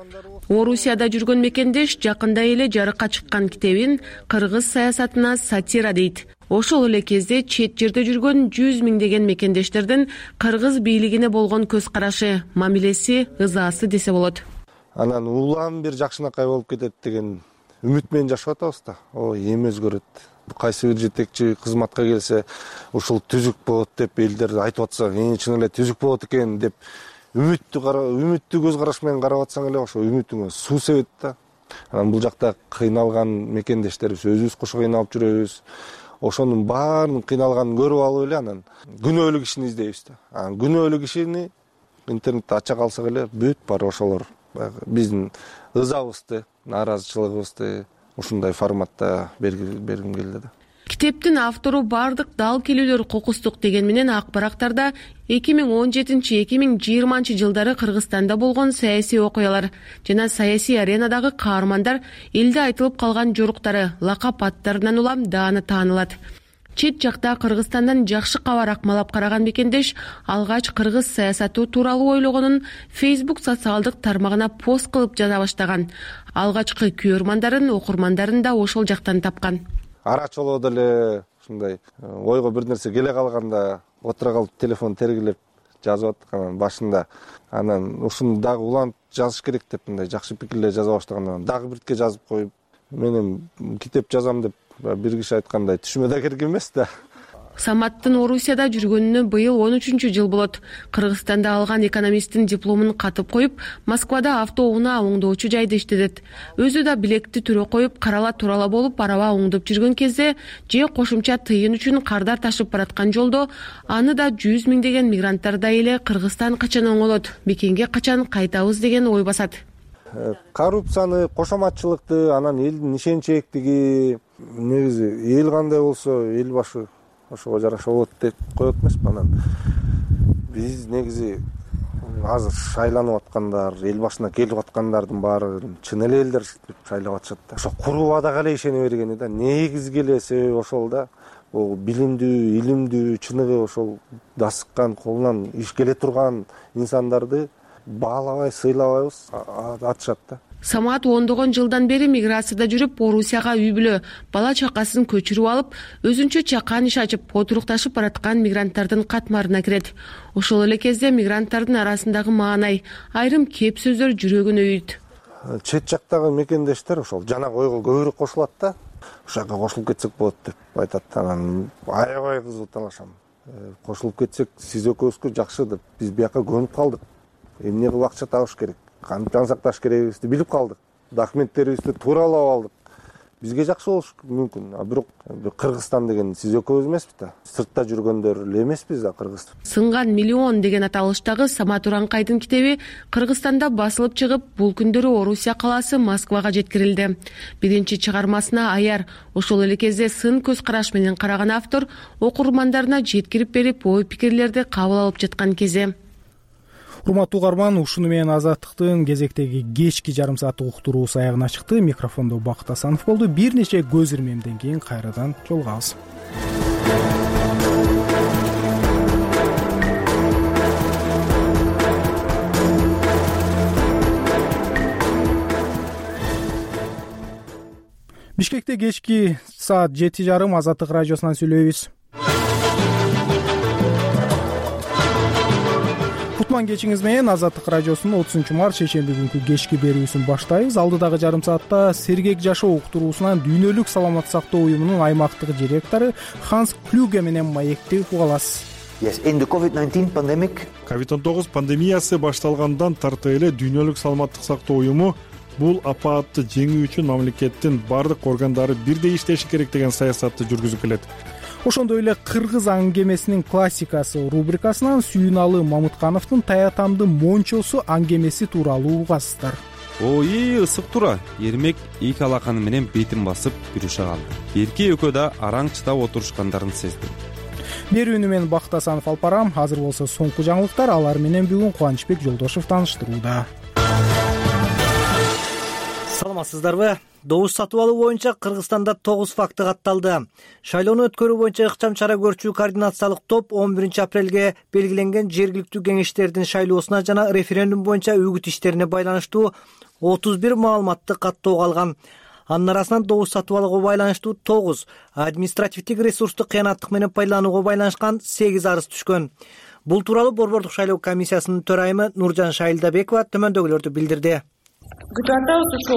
Орусияда жүргөн мекендеш жакында эле жарыкка чыккан китебин кыргыз саясатына сатира дейт. Ошол эле кезде чет жерде жүргөн жүз миңдеген мекендештердин кыргыз бийлигине болгон көз карашы, мамилеси, ызаасы десе болот. Анан улам бир жакшынакай болуп кетет деген үмүт менен жашап атабыз да. Ой, эми өзгөрөт. Кайсы бир жетекчи кызматка келсе, ушул түзүк болот деп элдер айтып атса, эми чын эле түзүк болот экен деп үмүттү үмүттүү көз караш менен карап атсаң эле ошо үмүтүңө суу себет да. Анан бул жакта кыйналган мекендештерибиз, өзүбүз кошо кыйналып жүрөбүз. Ошонун баарын кыйналганын көрүп алып эле анан күнөөлүү кишини издейбиз да. Анан күнөөлүү кишини интернетте ача калсак эле бүт бар ошолор биздин ызабызды, нааразычылыгыбызды ушундай форматта бергим келди да. Китептин автору бардык дал келүүлөр кокустук деген менен ак барактарда эки миң он жетинчи эки миң жыйырманчы жылдары Кыргызстанда болгон саясий окуялар жана саясий аренадагы каармандар элде айтылып калган жоруктары, лакап аттарынан улам дааны таанылат. Чет жакта Кыргызстандан жакшы кабар акмалап караган мекендеш алгач кыргыз саясаты тууралуу ойлогонун Facebook социалдык тармагына пост кылып жаза баштаган. Алгачкы көрмандарын, окурмандарын да ошол жактан тапкан. Арачолоо деле ушундай ойго бир нерсе келе калганда отура калып телефон тергилеп жазып аттык. Анан башында анан ушуну дагы улантып жазыш керек деп мындай жакшы пикирлер жаза баштагандан дагы бирке жазып коюп, мен китеп жазам деп бир киши айткандай түшүмө да керек эмес да. Саматтын Орусияда жүргөнүнө быйыл он үчүнчү жыл болот. Кыргызстанда алган экономисттин дипломун катып коюп, Москвада автоунаа оңдоочу жайда иштедет. Өзү да билекти түрө коюп, карала турала болуп араба оңдоп жүргөн кезде же кошумча тыйын үчүн кардар ташып бараткан жолдо аны да жүз миңдеген мигранттардай эле Кыргызстан качан оңолот, мекенге качан кайтабыз деген ой басат. Коррупцияны, кошоматчылыкты, анан элдин ишенчээктиги, негизи эл кандай болсо, эл башы ошого жараша болот деп коет эмеспи. Анан биз негизи азыр шайланып аткандар, эл башына келип аткандардын баары чын эле элдер деп шайлап атышат да. Ошо куру убадага эле ишене бергени да. Негизги эле себеби ошол да. Бул билимдүү, илимдүү, чыныгы ошол дасыккан, колунан иш келе турган инсандарды баалабай, сыйлабайбыз, атышат да. Самат ондогон жылдан бери миграцияда жүрүп, Орусияга үй бүлө, бала чакасын көчүрүп алып, өзүнчө чакан иш ачып, отурукташып бараткан мигранттардын катмарына кирет. Ошол эле кезде мигранттардын арасындагы маанай, айрым кеп сөздөр жүрөгүн өйүт. Чет жактагы мекендештер ошол жана ойго көбүрөөк кошулат да. Ошол жака кошулуп кетсек болот деп айтат. Анан аябай кызуу талашам. Кошулуп кетсек, сиз экөөбүзгө жакшы деп биз бияка көнүп калдык. Эмне кылып акча табыш керек, кантип жан сакташ керегибизди билип калдык. Документтерибизди тууралап алдык. бизге жакшы болушу мүмкүн. А бирок Кыргызстан деген сиз экөөбүз эмеспиз да. Сыртта жүргөндөр эле эмеспиз да Кыргыз. Сынган миллион деген аталыштагы Самат Уранкайдын китеби Кыргызстанда басылып чыгып, бул күндөрү Орусия калаасы Москвага жеткирилди. Биринчи чыгармасына аяр, ошол эле кезде сын көз караш менен караган автор окурмандарына жеткирип берип, ой пикирлерди кабыл алып жаткан кези. Урматтуу угарман, ушуну менен Азаттыктын кезектеги кечки жарым сааттык уктуруусу аягына чыкты. Микрофондо Бакыт Асанов болду. Бир нече көз ирмемден кийин кайрадан жолугабыз. Бишкекте кечки саат жети жарым Азаттык радиосунан сүйлөйбүз. Кутман кечиңиз менен Азаттык радиосунун отузунчу март шейшемби күнкү кечки берүүсүн баштайбыз. Алдыдагы жарым саатта сергек жашоо уктуруусунан Дүйнөлүк саламаттык сактоо уюмунун аймактык директору Ханс Клюге менен маекти уга аласыз. ковид он тогуз пандемиясы башталгандан тарта эле Дүйнөлүк саламаттык сактоо уюму бул апаатты жеңүү үчүн мамлекеттин бардык органдары бирдей иштеши керек деген саясатты жүргүзүп келет. Ошондой эле кыргыз аңгемесинин классикасы рубрикасынан Сүйүналы Мамыткановдун Таятамдын мончосу аңгемеси тууралуу угасыздар. Ой, ысык тура. Эрмек эки алаканы менен бетин басып бүрүшө калды. Эрке экөө да араң чыдап отурушкандарын сездим. Берүүнү мен Бакыт Асанов алып барам. Азыр болсо соңку жаңылыктар, алар менен бүгүн Кубанычбек Жолдошев тааныштырууда. Саламатсыздарбы? Добуш сатып алуу боюнча Кыргызстанда тогуз факты катталды. Шайлоону өткөрүү боюнча ыкчам чара көрчү координациялык топ он биринчи апрелге белгиленген жергиликтүү кеңештердин шайлоосуна жана референдум боюнча үгүт иштерине байланыштуу отуз бир маалыматты каттоого алган. Анын арасынан добуш сатып алууга байланыштуу тогуз, административдик ресурсту кыянаттык менен пайдаланууга байланышкан сегиз арыз түшкөн. Бул тууралуу Борбордук шайлоо комиссиясынын төрайымы Нуржан Шайылдабекова төмөндөгүлөрдү билдирди. Күтүп атабыз ушул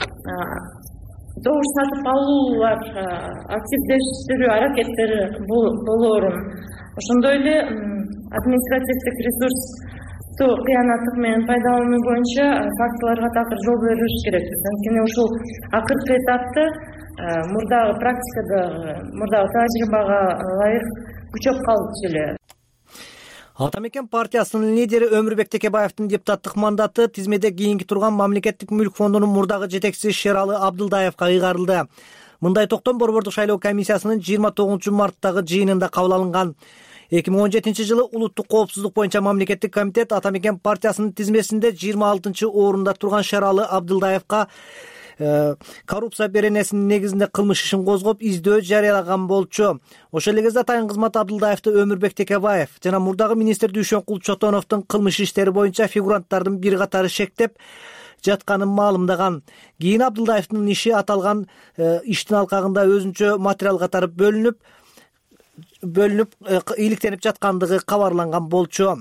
добуш сатып алуулар активдештирүү аракеттери болоорун, ошондой эле административдик ресурсту кыянаттык менен пайдалануу боюнча фактыларга такыр жол бериш керек. Анткени ушул акыркы этапты мурдагы практикада, мурдагы тажрыйбага ылайык күчөп калды эле. Ата мекен партиясынын лидери Өмүрбек Текебаевдин депутаттык мандаты тизмеде кийинки турган мамлекеттик мүлк фондунун мурдагы жетекчиси Шералы Абдылдаевга ыйгарылды. Мындай токтом Борбордук шайлоо комиссиясынын жыйырма тогузунчу марттагы жыйынында кабыл алынган. эки миң он жетинчи жылы улуттук коопсуздук боюнча мамлекеттик комитет Ата мекен партиясынын тизмесинде жыйырма алтынчы орунда турган Шералы Абдылдаевга коррупция беренесинин негизинде кылмыш ишин козгоп издөө жарыялаган болчу. Ошол эле кезде атайын кызмат Абдылдаевди Өмүрбек Текебаев жана мурдагы министр Дүйшөнкул Чотоновдун кылмыш иштери боюнча фигуранттардын бир катары шектеп жатканын маалымдаган. Кийин Абдылдаевдин иши аталган иштин алкагында өзүнчө материал катары бөлүнүп бөлүнүп иликтенип жаткандыгы кабарланган болчу.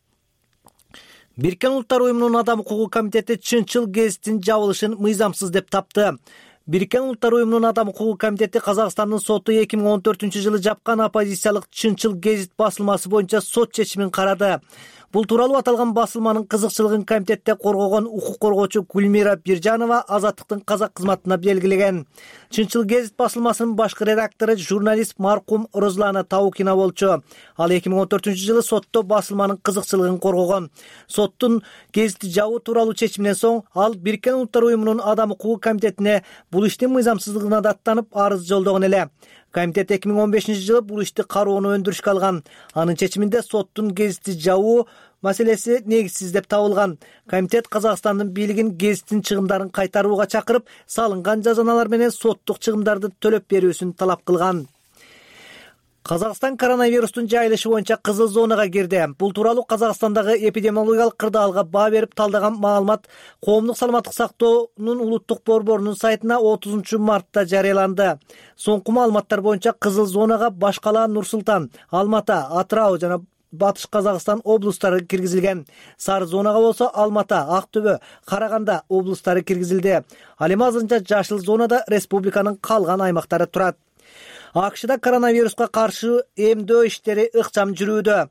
Бириккен Улуттар уюмунун Адам укугу комитети Чынчыл гезитин жабылышын мыйзамсыз деп тапты. Бириккен Улуттар уюмунун Адам укугу комитети Казакстандын соту эки миң он төртүнчү жылы жапкан оппозициялык Чынчыл гезит басылмасы боюнча сот чечимин карады. Бул тууралуу аталган басылманын кызыкчылыгын комитетте коргогон укук коргоочу Гүлмира Биржанова Азаттыктын казак кызматына белгилеген. Чынчыл гезит басылмасынын башкы редактору журналист маркум Розлана Таукина болчу. Ал эки миң он төртүнчү жылы сотто басылманын кызыкчылыгын коргогон. Соттун гезитти жабуу тууралуу чечиминен соң ал Бириккен Улуттар уюмунун Адам укугу комитетине бул иштин мыйзамсыздыгына даттанып арыз жолдогон эле. Комитет эки миң он бешинчи жылы бул ишти кароону өндүрүшкө алган. Анын чечиминде соттун гезитти жабуу маселеси негизсиз деп табылган. Комитет Казакстандын бийлигин гезиттин чыгымдарын кайтарууга чакырып, салынган жазаналар менен соттук чыгымдарды төлөп берүүсүн талап кылган. Казакстан коронавирустун жайылышы боюнча кызыл зонага кирди. Бул тууралуу Казакстандагы эпидемиологиялык кырдаалга баа берип талдаган маалымат Коомдук саламаттык сактоонун улуттук борборунун сайтына отузунчу мартта жарыяланды. Соңку маалыматтар боюнча кызыл зонага Баш кала Нур Султан, Алмата, Атырау жана Батыш Казакстан облустары киргизилген. Сары зонага болсо Алмата, Актөбө, Караганда облустары киргизилди. Ал эми азырынча жашыл зонада республиканын калган аймактары турат. АКШда коронавируска каршы эмдөө иштери ыкчам жүрүүдө.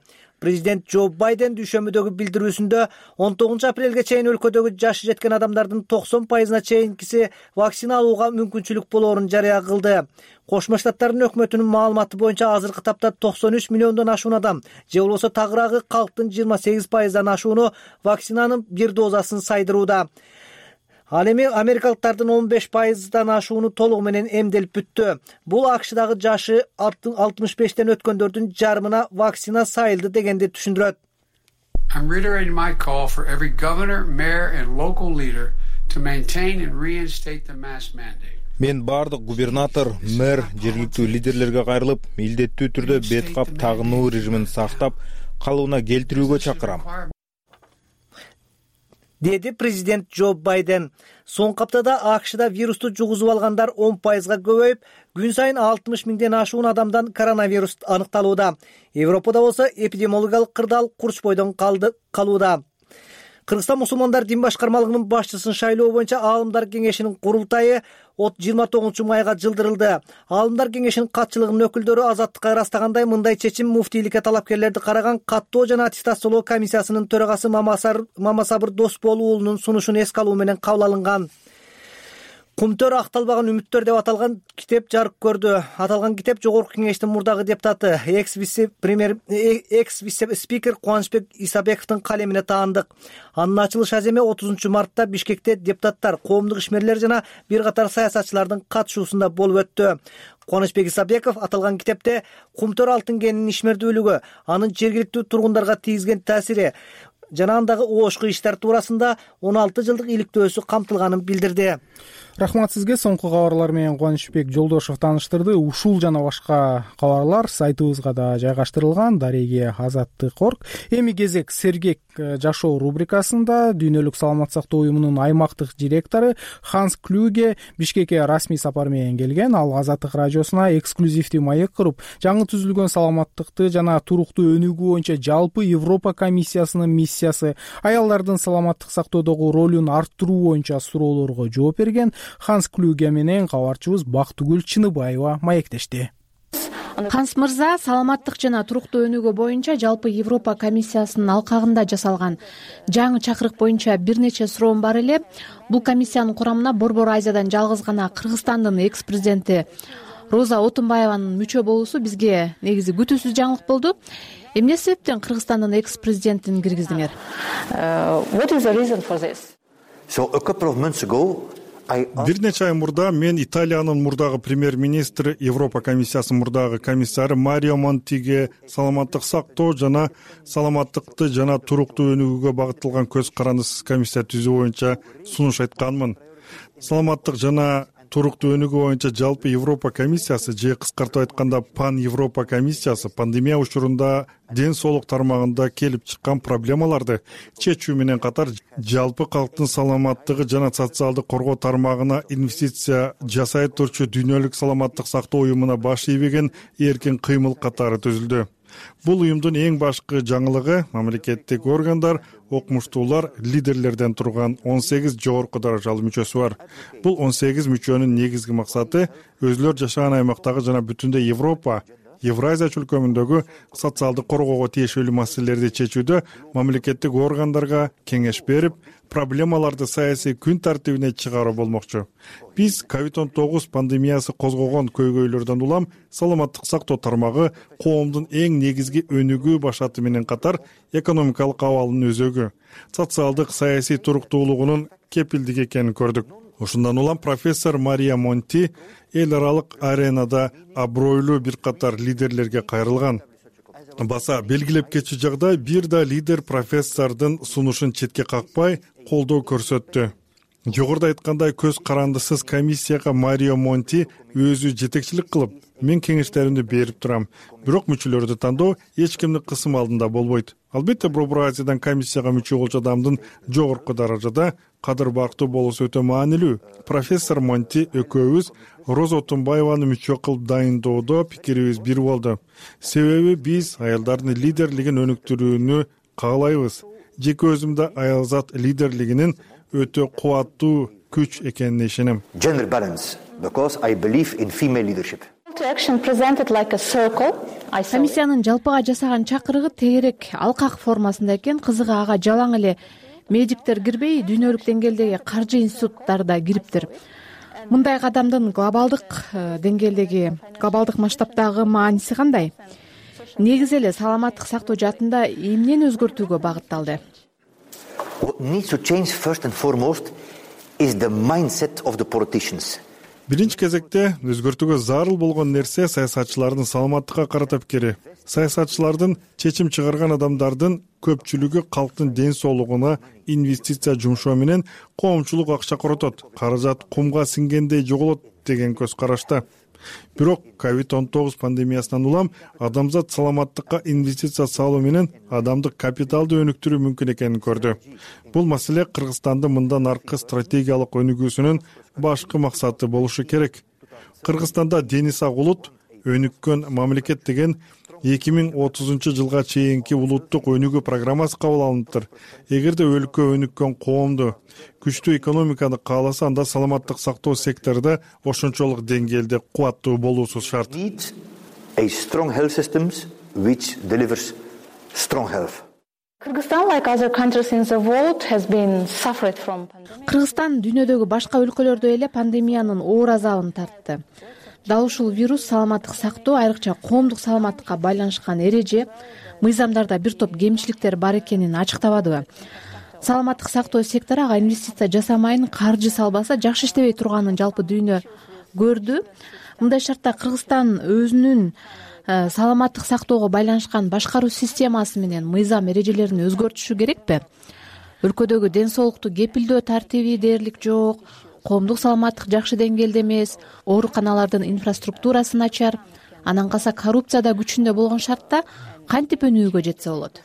Президент Джо Байден дүйшөмбүдөгү билдирүүсүндө он тогузунчу апрелге чейин өлкөдөгү жашы жеткен адамдардын токсон пайызына чейинкиси вакцина алууга мүмкүнчүлүк болоорун жарыя кылды. Кошмо Штаттардын өкмөтүнүн маалыматы боюнча азыркы тапта токсон үч миллиондон ашуун адам же болбосо тагыраагы калктын жыйырма сегиз пайыздан ашууну вакцинанын бир дозасын сайдырууда. Ал эми америкалыктардын он беш пайыздан ашууну толугу менен эмделип бүттү. Бул АКШдагы жашы алтымыш бештен өткөндөрдүн жарымына вакцина сайылды дегенди түшүндүрөт. I'm reiterating my call for every governor, mayor and local leader to maintain and reinstate the mask mandate. Мен бардык губернатор, мэр, жергиликтүү лидерлерге кайрылып, милдеттүү түрдө бет кап тагынуу режимин сактап, калыбына келтирүүгө чакырам, деди президент Джо Байден. Соңку аптада АКШда вирусту жугузуп алгандар он пайызга көбөйүп, күн сайын алтымыш миңден ашуун адамдан коронавирус аныкталууда. Европада болсо эпидемиологиялык кырдаал курч бойдон калууда. Кыргызстан мусулмандар дин башкармалыгынын башчысын шайлоо боюнча Аалымдар кеңешинин курултайы жыйырма тогузунчу майга жылдырылды. Аалымдар кеңешинин катчылыгынын өкүлдөрү азаттыкка ырастагандай мындай чечим муфтийликке талапкерлерди караган каттоо жана аттестациялоо комиссиясынын төрагасы Мамасабыр Досбол уулунун сунушун эске алуу менен кабыл алынган. Кумтөр акталбаган үмүттөр деп аталган китеп жарык көрдү. Аталган китеп Жогорку кеңештин мурдагы депутаты, экс-вице-премьер, экс-вице-спикер Кубанычбек Исабековдун калемине таандык. Анын ачылыш аземи отузунчу мартта Бишкекте депутаттар, коомдук ишмерлер жана бир катар саясатчылардын катышуусунда болуп өттү. Кубанычбек Исабеков аталган китепте кумтөр алтын кенинин ишмердүүлүгү, анын жергиликтүү тургундарга тийгизген таасири жана андагы оошку иштер туурасында он алты жылдык иликтөөсү камтылганын билдирди. Рахмат сизге. Соңку кабарлар менен Кубанычбек Жолдошев тааныштырды. Ушул жана башка кабарлар сайтыбызга да жайгаштырылган. Дареге Азаттык орг. Эми кезек Сергек жашоо рубрикасында дүйнөлүк саламаттык сактоо уюмунун аймактык директору Ханс Клюге Бишкекке расмий сапар менен келген. Ал Азаттык радиосуна эксклюзивдүү маек куруп, жаңы түзүлгөн саламаттыкты жана туруктуу өнүгүү боюнча жалпы Европа комиссиясынын миссиясы, аялдардын саламаттык сактоодогу ролун арттыруу боюнча суроолорго жооп берген. Ханс Клюге менен кабарчыбыз Бактыгүл Чыныбаева маектешти. Ханс мырза, саламаттык жана туруктуу өнүгүү боюнча жалпы Европа комиссиясынын алкагында жасалган жаңы чакырык боюнча бир нече суроом бар эле. Бул комиссиянын курамына Борбор Азиядан жалгыз гана Кыргызстандын экс-президенти Роза Отунбаеванын мүчө болуусу бизге негизи күтүүсүз жаңылык болду. Эмне себептен Кыргызстандын экс-президентин киргиздиңер? Бир нече ай мурда мен Италиянын мурдагы премьер-министри, Европа комиссиясынын мурдагы комиссары Марио Монтиге саламаттык сактоо жана саламаттыкты жана туруктуу өнүгүүгө багытталган көз карандысыз комиссия түзүү боюнча сунуш айтканмын. Саламаттык жана туруктуу өнүгүү боюнча жалпы Европа комиссиясы же кыскартып айтканда Пан Европа комиссиясы пандемия учурунда ден соолук тармагында келип чыккан проблемаларды чечүү менен катар жалпы калктын саламаттыгы жана социалдык коргоо тармагына инвестиция жасай турчу дүйнөлүк саламаттык сактоо уюмуна баш ийбеген эркин кыймыл катары түзүлдү. Бул уюмдун эң башкы жаңылыгы мамлекеттик органдар, окумуштуулар, лидерлерден турган он сегиз жогорку даражалуу мүчөсү бар. Бул он сегиз мүчөнүн негизги максаты өзүлөр жашаган аймактагы жана бүтүндөй Европа, Евразия чөлкөмүндөгү социалдык коргоого тиешелүү маселелерди чечүүдө мамлекеттик органдарга кеңеш берип, проблемаларды саясий күн тартибине чыгаруу болмокчу. Биз ковид он тогуз пандемиясы козгогон көйгөйлөрдөн улам саламаттык сактоо тармагы коомдун эң негизги өнүгүү башаты менен катар экономикалык абалынын өзөгү, социалдык саясий туруктуулугунун кепилдиги экенин көрдүк. Ушундан улам профессор Мария Монти эл аралык аренада абройлуу бир катар лидерлерге кайрылган. Баса белгилеп кетчү жагдай бир да лидер профессордун сунушун четке какпай колдоо көрсөттү. Жогоруда айткандай көз карандысыз комиссияга Марио Монти өзү жетекчилик кылып, мен кеңештеримди берип турам. Бирок мүчөлөрдү тандоо эч кимдин кысым алдында болбойт. Албетте Борбор Азиядан комиссияга мүчө болчу адамдын жогорку даражада кадыр бактуу болуусу өтө маанилүү. Профессор Монти экөөбүз Роза Отунбаеваны мүчө кылып дайындоодо пикирибиз бир болду. Себеби биз аялдардын лидерлигин өнүктүрүүнү каалайбыз. Жеке өзүмдө аялзат лидерлигинин өтө кубаттуу күч экенине ишенем. комиссиянын жалпыга жасаган чакырыгы тегерек алкак формасында экен. Кызыгы ага жалаң эле медиктер кирбей, дүйнөлүк деңгээлдеги каржы институттары да кириптир. Мындай кадамдын глобалдык деңгээлдеги, глобалдык масштабтагы мааниси кандай? Негизи эле саламаттык сактоо жаатында эмнени өзгөртүүгө багытталды? Биринчи кезекте өзгөртүүгө зарыл болгон нерсе саясатчылардын саламаттыкка карата пикири. Саясатчылардын чечим чыгарган адамдардын көпчүлүгү калктын ден соолугуна инвестиция жумшоо менен коомчулук акча коротот, каражат кумга сиңгендей жоголот деген көз карашта. Бирок ковид он тогуз пандемиясынан улам адамзат саламаттыкка инвестиция салуу менен адамдык капиталды өнүктүрүү мүмкүн экенин көрдү. Бул маселе Кыргызстандын мындан аркы стратегиялык өнүгүүсүнүн башкы максаты болушу керек. Кыргызстанда дени сак улут, өнүккөн мамлекет деген эки миң отузунчу жылга чейинки улуттук өнүгүү программасы кабыл алыныптыр. Эгерде өлкө өнүккөн коомду, күчтүү экономиканы кааласа, анда саламаттык сактоо секторунда ошончолук деңгээлде кубаттуу болуусу шарт. Кыргызстан дүйнөдөгү башка өлкөлөрдөй эле пандемиянын оор азабын тартты. Дал ушул вирус саламаттык сактоо, айрыкча коомдук саламаттыкка байланышкан эреже, мыйзамдарда бир топ кемчиликтер бар экенин ачыктабадыбы? Саламаттык сактоо сектору ага инвестиция жасамайын, каржы салбаса жакшы иштебей турганын жалпы дүйнө көрдү. Мындай шартта Кыргызстан өзүнүн саламаттык сактоого байланышкан башкаруу системасы менен мыйзам эрежелерин өзгөртүшү керекпи? Өлкөдөгү ден соолукту кепилдөө тартиби дээрлик жок, коомдук саламаттык жакшы деңгээлде эмес, ооруканалардын инфраструктурасы начар, анан калса коррупция да күчүндө болгон шартта кантип өнүгүүгө жетсе болот?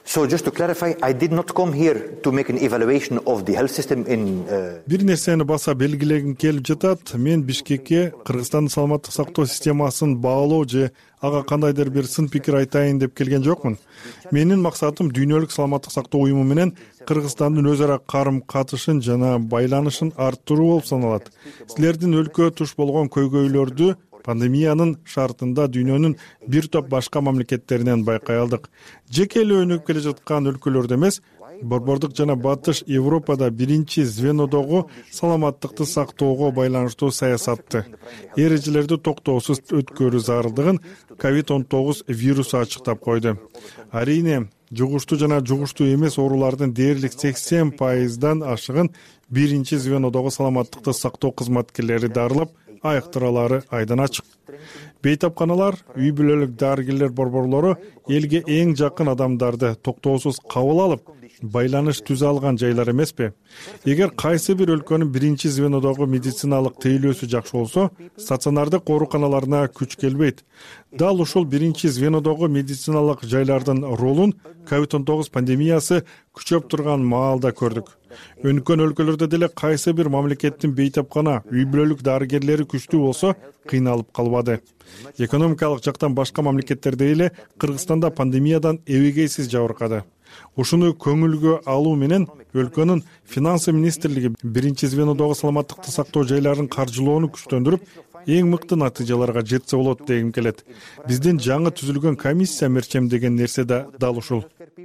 Бир нерсени баса белгилегим келип жатат. Мен Бишкекке Кыргызстандын саламаттык сактоо системасын баалоо же ага кандайдыр бир сын пикир айтайын деп келген жокмун. Менин максатым дүйнөлүк саламаттык сактоо уюму менен Кыргызстандын өз ара карым катышын жана байланышын арттыруу болуп саналат. Силердин өлкө туш болгон көйгөйлөрдү пандемиянын шартында дүйнөнүн бир топ башка мамлекеттеринен байкай алдык. Жеке эле өнүгүп келе жаткан өлкөлөрдө эмес, борбордук жана батыш Европада биринчи звенодогу саламаттыкты сактоого байланыштуу саясатты, эрежелерди токтоосуз өткөрүү зарылдыгын ковид он тогуз вирусу ачыктап койду. Арийне, жугуштуу жана жугуштуу эмес оорулардын дээрлик сексен пайыздан ашыгын биринчи звенодогу саламаттыкты сактоо кызматкерлери дарылап, айыктыралары айдан ачык. Бейтапканалар, үй бүлөлүк дарыгерлер борборлору элге эң жакын адамдарды токтоосуз кабыл алып, байланыш түзө алган жайлар эмеспи? Эгер кайсы бир өлкөнүн биринчи звенодогу медициналык тейлөөсү жакшы болсо, стационардык ооруканаларына күч келбейт. Дал ушул биринчи звенодогу медициналык жайлардын ролун ковид он тогуз пандемиясы күчөп турган маалда көрдүк. Өнүккөн өлкөлөрдө деле кайсы бир мамлекеттин бейтапкана, үй бүлөлүк дарыгерлери күчтүү болсо, кыйналып калбады. Экономикалык жактан башка мамлекеттерде эле Кыргызстанда пандемиядан эбегейсиз жабыркады. Ушуну көңүлгө алуу менен өлкөнүн финансы министрлиги биринчи звенодогу саламаттыкты сактоо жайларын каржылоону күчтөндүрүп, эң мыкты натыйжаларга жетсе болот дегим келет. Биздин жаңы түзүлгөн комиссия мерчемдеген нерсе да дал ушул.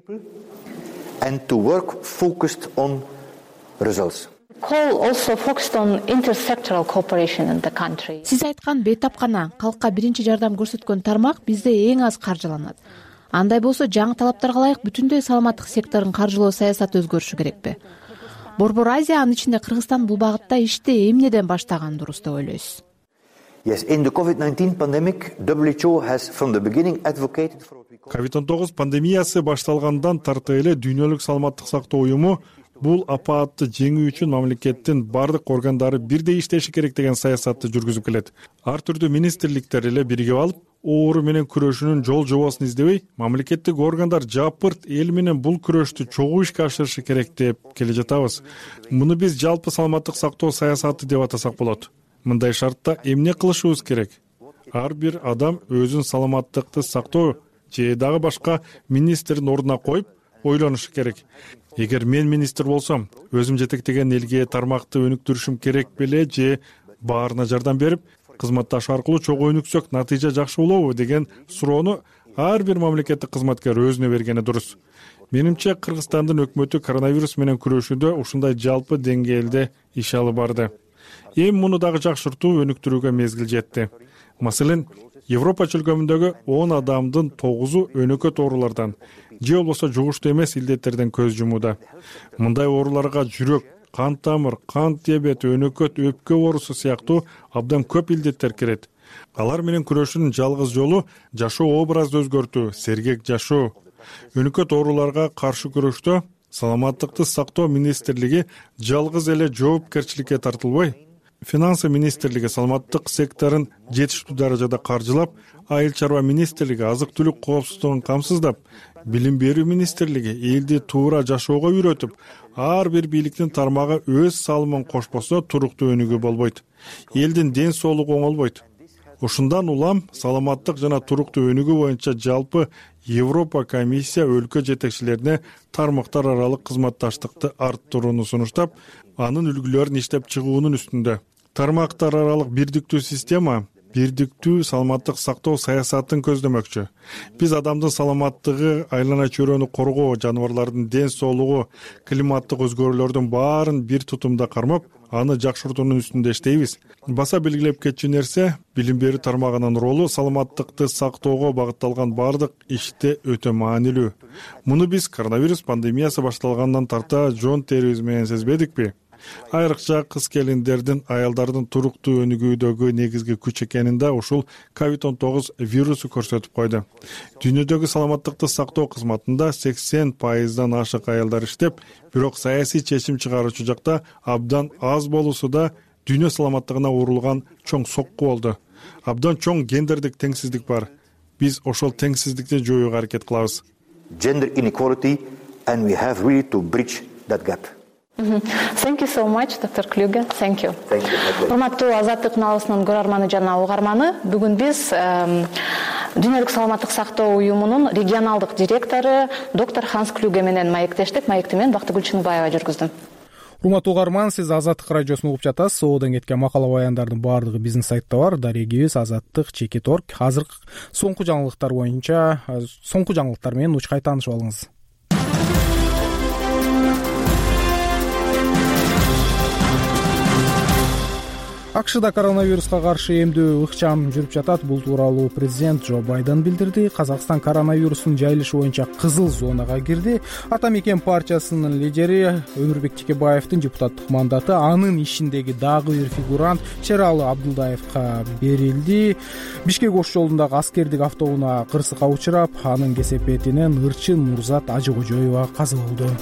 Сиз айткан бейтапкана, калкка биринчи жардам көрсөткөн тармак бизде эң аз каржыланат. Андай болсо жаңы талаптарга ылайык бүтүндөй саламаттык секторун каржылоо саясаты өзгөрүшү керекпи? Борбор Азия, анын ичинде Кыргызстан бул багытта ишти эмнеден баштаган дурус деп ойлойсуз? ковид он тогуз пандемиясы башталгандан тарта эле дүйнөлүк саламаттык сактоо уюму бул апаатты жеңүү үчүн мамлекеттин бардык органдары бирдей иштеши керек деген саясатты жүргүзүп келет. Ар түрдүү министрликтер эле биригип алып, оору менен күрөшүүнүн жол жобосун издебей, мамлекеттик органдар жапырт эл менен бул күрөштү чогуу ишке ашырышы керек деп келе жатабыз. Муну биз жалпы саламаттык сактоо саясаты деп атасак болот. Мындай шартта эмне кылышыбыз керек? Ар бир адам өзүн саламаттыкты сактоо же дагы башка министрдин ордуна коюп ойлонушу керек. Эгер мен министр болсом, өзүм жетектеген элге тармакты өнүктүрүшүм керек беле же баарына жардам берип, кызматташуу аркылуу чогуу өнүксөк натыйжа жакшы болобу деген суроону ар бир мамлекеттик кызматкер өзүнө бергени дурус. Менимче Кыргызстандын өкмөтү коронавирус менен күрөшүүдө ушундай жалпы деңгээлде иш алып барды. Эми муну дагы жакшыртуу, өнүктүрүүгө мезгил жетти. Маселен, Европа чөлкөмүндөгү он адамдын тогузу өнөкөт оорулардан же болбосо жугуштуу эмес илдеттерден көз жумууда. Мындай ооруларга жүрөк, кан тамыр, кант диабети, өнөкөт, өпкө оорусу сыяктуу абдан көп илдеттер кирет. Алар менен күрөшүүнүн жалгыз жолу жашоо образды өзгөртүү, сергек жашоо. Өнөкөт ооруларга каршы күрөштө саламаттыкты сактоо министрлиги жалгыз эле жоопкерчиликке тартылбай, Финансы министрлиги саламаттык секторун жетиштүү даражада каржылап, айыл чарба министрлиги азык-түлүк коопсуздугун камсыздап, билим берүү министрлиги элди туура жашоого үйрөтүп, ар бир бийликтин тармагы өз салымын кошпосо туруктуу өнүгүү болбойт. Элдин ден соолугу оңолбойт. Ушундан улам саламаттык жана туруктуу өнүгүү боюнча жалпы Европа комиссия өлкө жетекчилерине тармактар аралык кызматташтыкты арттырууну сунуштап, анын үлгүлөрүн иштеп чыгуунун үстүндө. Тармактар аралык бирдиктүү система бирдиктүү саламаттык сактоо саясатын көздөмөкчү. Биз адамдын саламаттыгы, айлана чөйрөнү коргоо, жаныбарлардын ден соолугу, климаттык өзгөрүүлөрдүн баарын бир тутумда кармап, аны жакшыртуунун үстүндө иштейбиз. Баса белгилеп кетчү нерсе, билим берүү тармагынын ролу саламаттыкты сактоого багытталган бардык иште өтө маанилүү. Муну биз коронавирус пандемиясы башталгандан тарта жон терибиз менен сезбедикпи? Айрыкча кыз келиндердин, аялдардын туруктуу өнүгүүдөгү негизги күч экенин да ушул ковид он тогуз вирусу көрсөтүп койду. Дүйнөдөгү саламаттыкты сактоо кызматында сексен пайыздан ашык аялдар иштеп, бирок саясий чечим чыгаруучу жакта абдан аз болуусу да дүйнө саламаттыгына урулган чоң сокку болду. Абдан чоң гендердик теңсиздик бар. Биз ошол теңсиздикти жоюуга аракет кылабыз. Gender inequality, and we have really to bridge that gap. Thank you so much, доктор Клюге. Thank you. Урматтуу Азаттык налысынын көрөрманы жана угарманы, бүгүн биз Дүйнөлүк саламаттык сактоо уюмунун регионалдык директору доктор Ханс Клюге менен маектештик. Маекти мен Бактыгүл Чыныбаева жүргүздүм. Урматтуу угарман, сиз Азаттык радиосун угуп жатасыз. Соодон кеткен макала баяндардын баардыгы биздин сайтта бар. Дарегибиз азаттык чекит точка орг. Азыр соңку жаңылыктар боюнча, соңку жаңылыктар менен учкай таанышып алыңыз. АКШда коронавируска каршы эмдөө ыкчам жүрүп жатат. Бул тууралуу президент Джо Байден билдирди. Казакстан коронавирустун жайылышы боюнча кызыл зонага кирди. Ата мекен партиясынын лидери Өмүрбек Текебаевдин депутаттык мандаты анын ишиндеги дагы бир фигурант Шералы Абдулдаевка берилди. Бишкек ош жолундагы аскердик автоунаа кырсыкка учурап, анын кесепетинен ырчын Мурзат Ажыкожоева каза болду.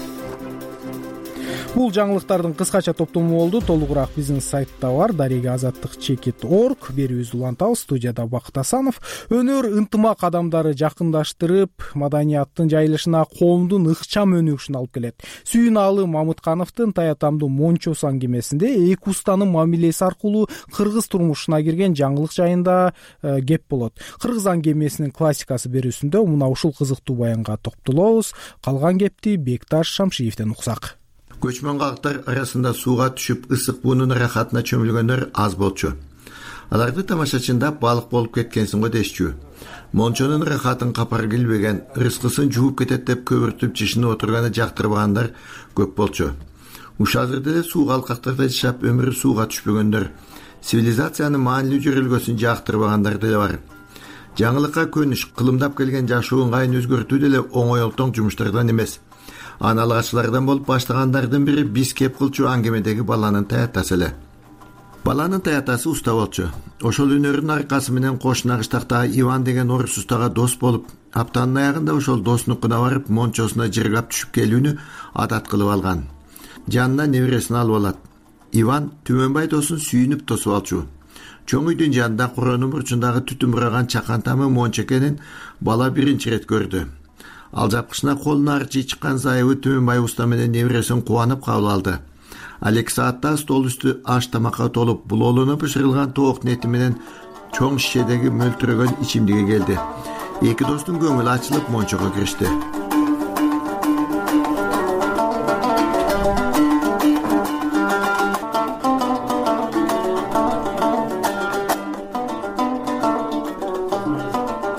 Бул жаңылыктардын кыскача топтому болду. Толугураак биздин сайтта бар. Дареги азаттык чекит точка орг. Берүүбүздү улантабыз. Студияда Бакыт Асанов. Өнөр ынтымак адамдары жакындаштырып, маданияттын жайылышына коомдун ыкчам өнүгүшүн алып келет. Сүйүналы Мамыткановдун Таятамдуу Мончосу аңгемесинде эки устанын мамилеси аркылуу кыргыз турмушуна кирген жаңылык жайында э, кеп болот. Кыргыз аңгемесинин классикасы берүүсүндө мына ушул кызыктуу баянга токтолобуз. Калган кепти Бекташ Шамшиевден уксак. Көчмөн калктар арасында сууга түшүп ысык буунун рахатына чөмүлгөндөр аз болчу. Аларды тамашачында балык болуп кеткенсиң го дешчү. Мончонун рахатын капар келбеген, рыскысын жууп кетет деп көбүртүп жишине отурганы жактырбагандар көп болчу. Ушазырда эле суу калкактарда жашап өмүрү сууга түшпөгөндөр, цивилизациянын маанилүү жөрөлгөсүн жактырбагандар деле бар. Жаңылыкка көнүш, кылымдап келген жашоо ыңгайын өзгөртүү деле оңой олтоң жумуштардан эмес. Аналгачылардан болуп баштагандардын бири биз кеп кылчу аңгемедеги баланын таятасы эле. Баланын таятасы уста болчу. Ошол өнөрүнүн аркасы менен кошуна кыштакта Иван деген орус устага дос болуп, аптанын аягында ошол доснукуна барып Мончосуна жыргап түшүп келүүнү адат кылып алган. Жанына небересин алып алат. Иван Түмөнбай досун сүйүнүп тосуп алчу. Чоң үйдүн жанында куронун бурчундагы түтүн бураган чакан тамы Мончо экенин бала биринчи ирет көрдү. Ал жапкычына колуна арчы чыккан зайыбы Түмөнбай уста менен небересин кубанып кабыл алды. Ал эки саатта стол үстү аш тамакка толуп, булоолуна бышырылган тооктун эти менен чоң шишедеги мөлтүрөгөн ичимдиги келди. Эки достун көңүлү ачылып Мончого киришти.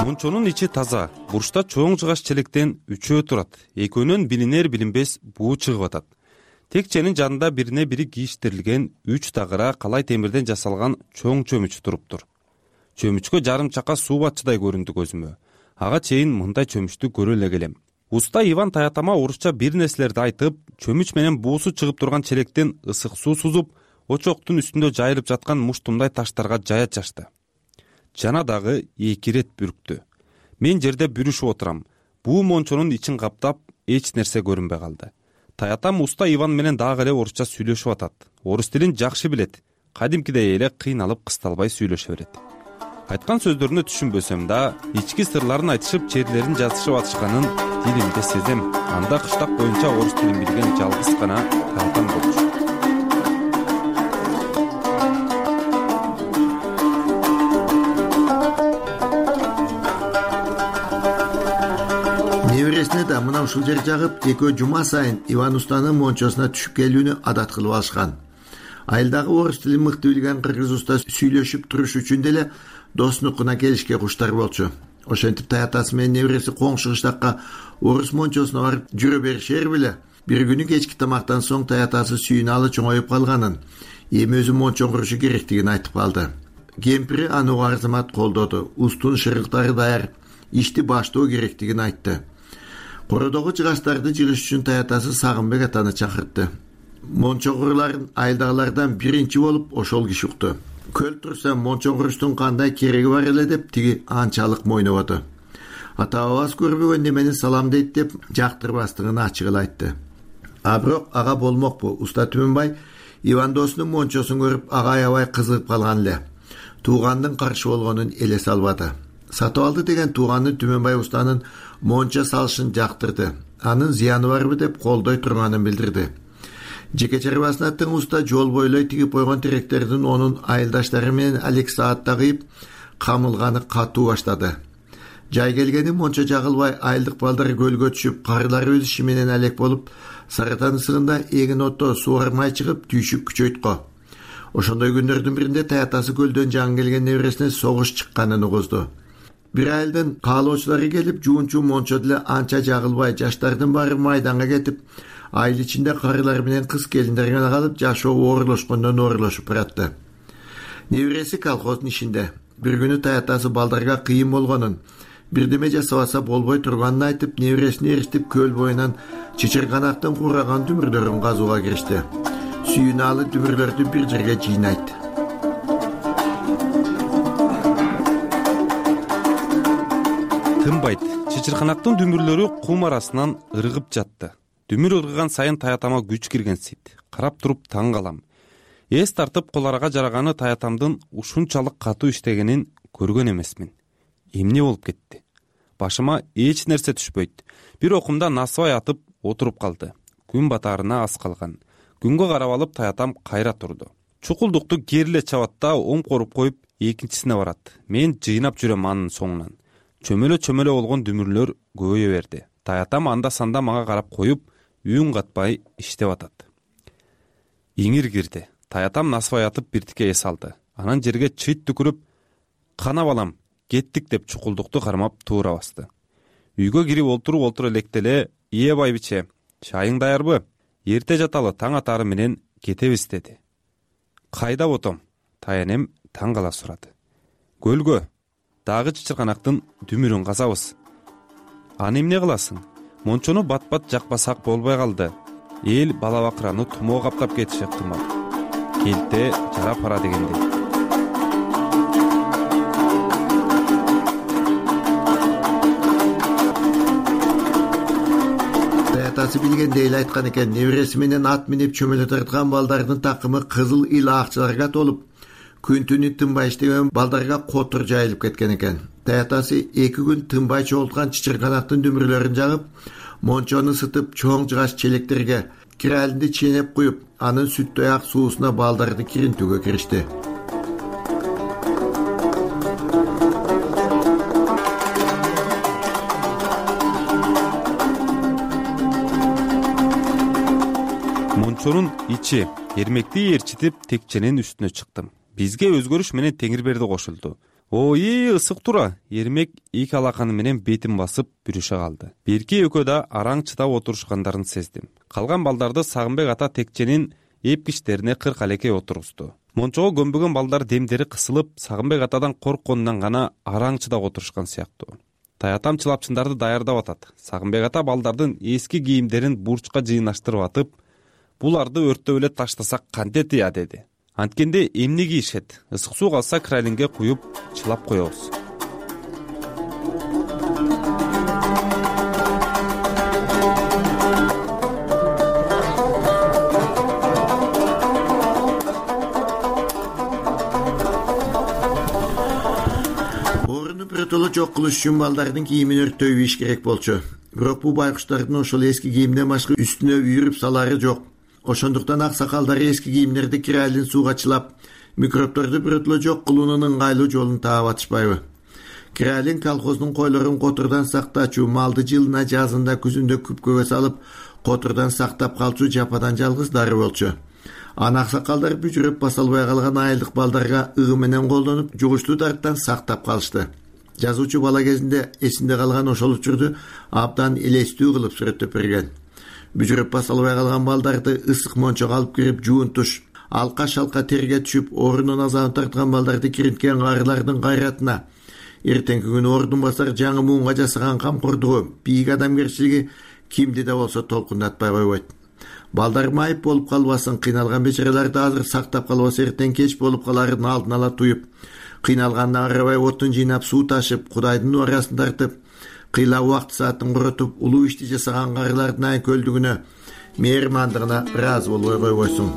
мончонун ичи таза, бурчта чоң жыгач челектен үчөө турат. Экөөнөн билинер билинбес буу чыгып атат. Текченин жанында бирине бири кийиштирилген үч тагыра калай темирден жасалган чоң чөмүч туруптур. Чөмүчкө жарым чака суу батчыдай көрүндү көзүмө. Ага чейин мындай чөмүчтү көрө эле келем. Уста Иван таятама орусча бир нерселерди айтып, чөмүч менен буусу чыгып турган челектен ысык суу сузуп, очоктун үстүндө жайылып жаткан муштумдай таштарга жая чачты. Жана дагы эки ирет бүрктү. Мен жерде бүрүшүп отурам. Буу мончонун ичин каптап, эч нерсе көрүнбөй калды. Таятам уста Иван менен дагы эле орусча сүйлөшүп атат. Орус тилин жакшы билет. Кадимкидей эле кыйналып кысталбай сүйлөшө берет. Айткан сөздөрүнө түшүнбөсөм да, ички сырларын айтышып, черлерин жазышып атышканын дилимде сезем. Анда кыштак боюнча орус тилин билген жалгыз гана таятам болчу. Небересине да мына ушул жер жагып, экөө жума сайын Иван устанын мончосуна түшүп келүүнү адат кылып алышкан. Айылдагы орус тилин мыкты билген кыргыз уста сүйлөшүп туруш үчүн деле досунукуна келишке куштар болчу. Ошентип таятасы менен небереси коңшу кыштакка орус мончосуна барып жүрө беришер беле. Бир күнү кечки тамактан соң таятасы сүйүналы чоңоюп калганын, эми өзү мончо курушу керектигин айтып калды. Кемпири аны арзымат колдоду. Устун шырыктары даяр, ишти баштоо керектигин айтты. Кородогу жыгачтарды жыгыш үчүн таятасы Сагынбек атаны чакыртты. Мончо куруларын айылдагылардан биринчи болуп ошол киши укту. Көл турса мончо куруштун кандай кереги бар эле деп тиги анчалык мойнободу. Ата-бабасы көрбөгөн немени салам дейт деп жактырбастыгын ачык эле айтты. А бирок ага болмокпу. Уста Түмөнбай Иван досунун мончосун көрүп ага аябай кызыгып калган эле. Туугандын каршы болгонун эле салбады. Сатып алды деген тууганы Түмөнбай устанын монча салышын жактырды. Анын зыяны барбы деп колдой турганын билдирди. Жеке чарбасына тың уста жол бойлой тигип койгон теректердин онун айылдаштары менен алек саатта кыйып камылганы катуу баштады. Жай келгени монча жагылбай айылдык балдар көлгө түшүп, карылар өз иши менен алек болуп, Сарытан ысыгында эгин отто суу армай чыгып түйшүк күчөйткө. Ошондой күндөрдүн биринде таятасы көлдөн жаңы келген небересине согуш чыкканын угузду. Бир айылдын каалоочулары келип, жуунчу мончо деле анча жагылбай, жаштардын баары майданга кетип, айыл ичинде карылар менен кыз келиндер гана калып, жашоо оорулошкондон оорулошуп баратты. Небереси колхоздун ишинде. Бир күнү таятасы балдарга кыйын болгонун, бирдеме жасабаса болбой турганын айтып, небересине эриштип көл боюнан чычырганактын кураган дүмүрлөрүн казууга киришти. Сүйүналы дүмүрлөрдү бир жерге жыйнайт. Тынбайт. Чычырганактын дүмүрлөрү кум арасынан ыргып жатты. Дүмүр ыргыган сайын таятама күч киргенсийт. Карап туруп таң калам. Эс тартып коларга жараганы таятамдын ушунчалык катуу иштегенин көргөн эмесмин. Эмне болуп кетти? Башыма эч нерсе түшпөйт. Бир окумда насыбай атып отуруп калды. Күн батаарына аз калган. Күнгө карап алып таятам кайра турду. Чукулдукту кериле чабат да оң коруп коюп экинчисине барат. Мен жыйнап жүрөм анын соңунан. Чөмөлө-чөмөлө болгон дүмүрлөр көбөйө берди. Таятам анда санда мага карап коюп, үн катпай иштеп атат. Иңир кирди. Таятам насыбай атып биртике эс алды. Анан жерге чыйт түкүрүп, "Кана балам, кеттик" деп чукулдукту кармап туура басты. Үйгө кирип олтуруп олтура электе "Ие байбиче, чайың даярбы? Эрте жаталы, таң атары менен кетебиз" деди. "Кайда ботом?" Таянем таң кала сурады. "Көлгө. Дагы чычырганактын дүмүрүн казабыз." "Аны эмне кыласың? Мончону бат-бат жакпасак болбой калды. Эл бала бакыраны тумоо каптап кетиши ыктымал. Келте жара пара дегендей." Таятасы билгендей эле айткан экен, небереси менен ат минип чөмөлө тарткан балдардын такымы кызыл ил акчаларга толуп, күн түнү тынбай иштеген балдарга котур жайылып кеткен экен. Таятасы эки күн тынбай чогулткан чычырганактын дүмүрлөрүн жагып, мончону ысытып, чоң жыгач челектерге киралинди ченеп куюп, анын сүттөй ак суусуна балдарды киринтүүгө киришти. Мончонун ичи эрмекти ээрчитип текченин үстүнө чыктым. Бизге өзгөрүш менен Теңирберди кошулду. ой ысык тура. Эрмек эки алаканы менен бетин басып бүрүшө калды. Берки экөө да араң чыдап отурушкандарын сездим. Калган балдарды Сагынбек ата текченин эпкичтерине кырк алеке отургузду. Мончого көмбөгөн балдар демдери кысылып, Сагынбек атадан коркконунан гана араң чыдап отурушкан сыяктуу. Таятам чылапчындарды даярдап атат. Сагынбек ата балдардын эски кийимдерин бурчка жыйнаштырып атып, буларды өрттөп эле таштасак кантет ыя деди. Анткенде эмне кийишет? Ысык суу калса крайлинге куюп чылап коебуз. Біртолы жоқ кылыш үчүн балдардын кийимин өрттөй бейиш керек болчу. Бирок бул байкуштардын ошол эски кийимден башка үстүнө үйүрүп салары жок. Ошондуктан аксакалдары эски кийимдерди кирайлин сууга чылап, микробторду биртоло жок кылуунун ыңгайлуу жолун таап атышпайбы? Кирайлин колхоздун койлорун котордон сактачу, малды жылына, жазында, күзүндө күпкөгө салып, котордон сактап калчу жападан жалгыз дары болчу. Аны аксакалдар бүжүрөп баса албай калган айылдык балдарга ыгы менен колдонуп, жугуштуу дарттан сактап калышты. Жазуучу бала кезинде эсинде калган ошол учурду абдан элестүү кылып сүрөттөп берген. Бүжүрөп баса албай калган балдарды ысык мончого алып кирип жуунтуш, алка-шалка терге түшүп, ордунун азабын тарткан балдарды киринткен карылардын кайратына, эртеңки күнү ордун басар жаңы муунга жасаган камкордугу, бийик адамгерчилиги кимди да болсо толкундатпай койбойт. Балдар майып болуп калбасын, кыйналган бечараларды азыр сактап калбаса эртең кеч болуп каларын алдын ала туюп, кыйналганда арабай отун жыйнап суу ташып, Кудайдын нуарасын тартып, кыйла убакыт саатын коротуп, улуу ишти жасаган карылардын айкөлдүгүнө, мээрмандыгына ыраазы болбой койбойсуң.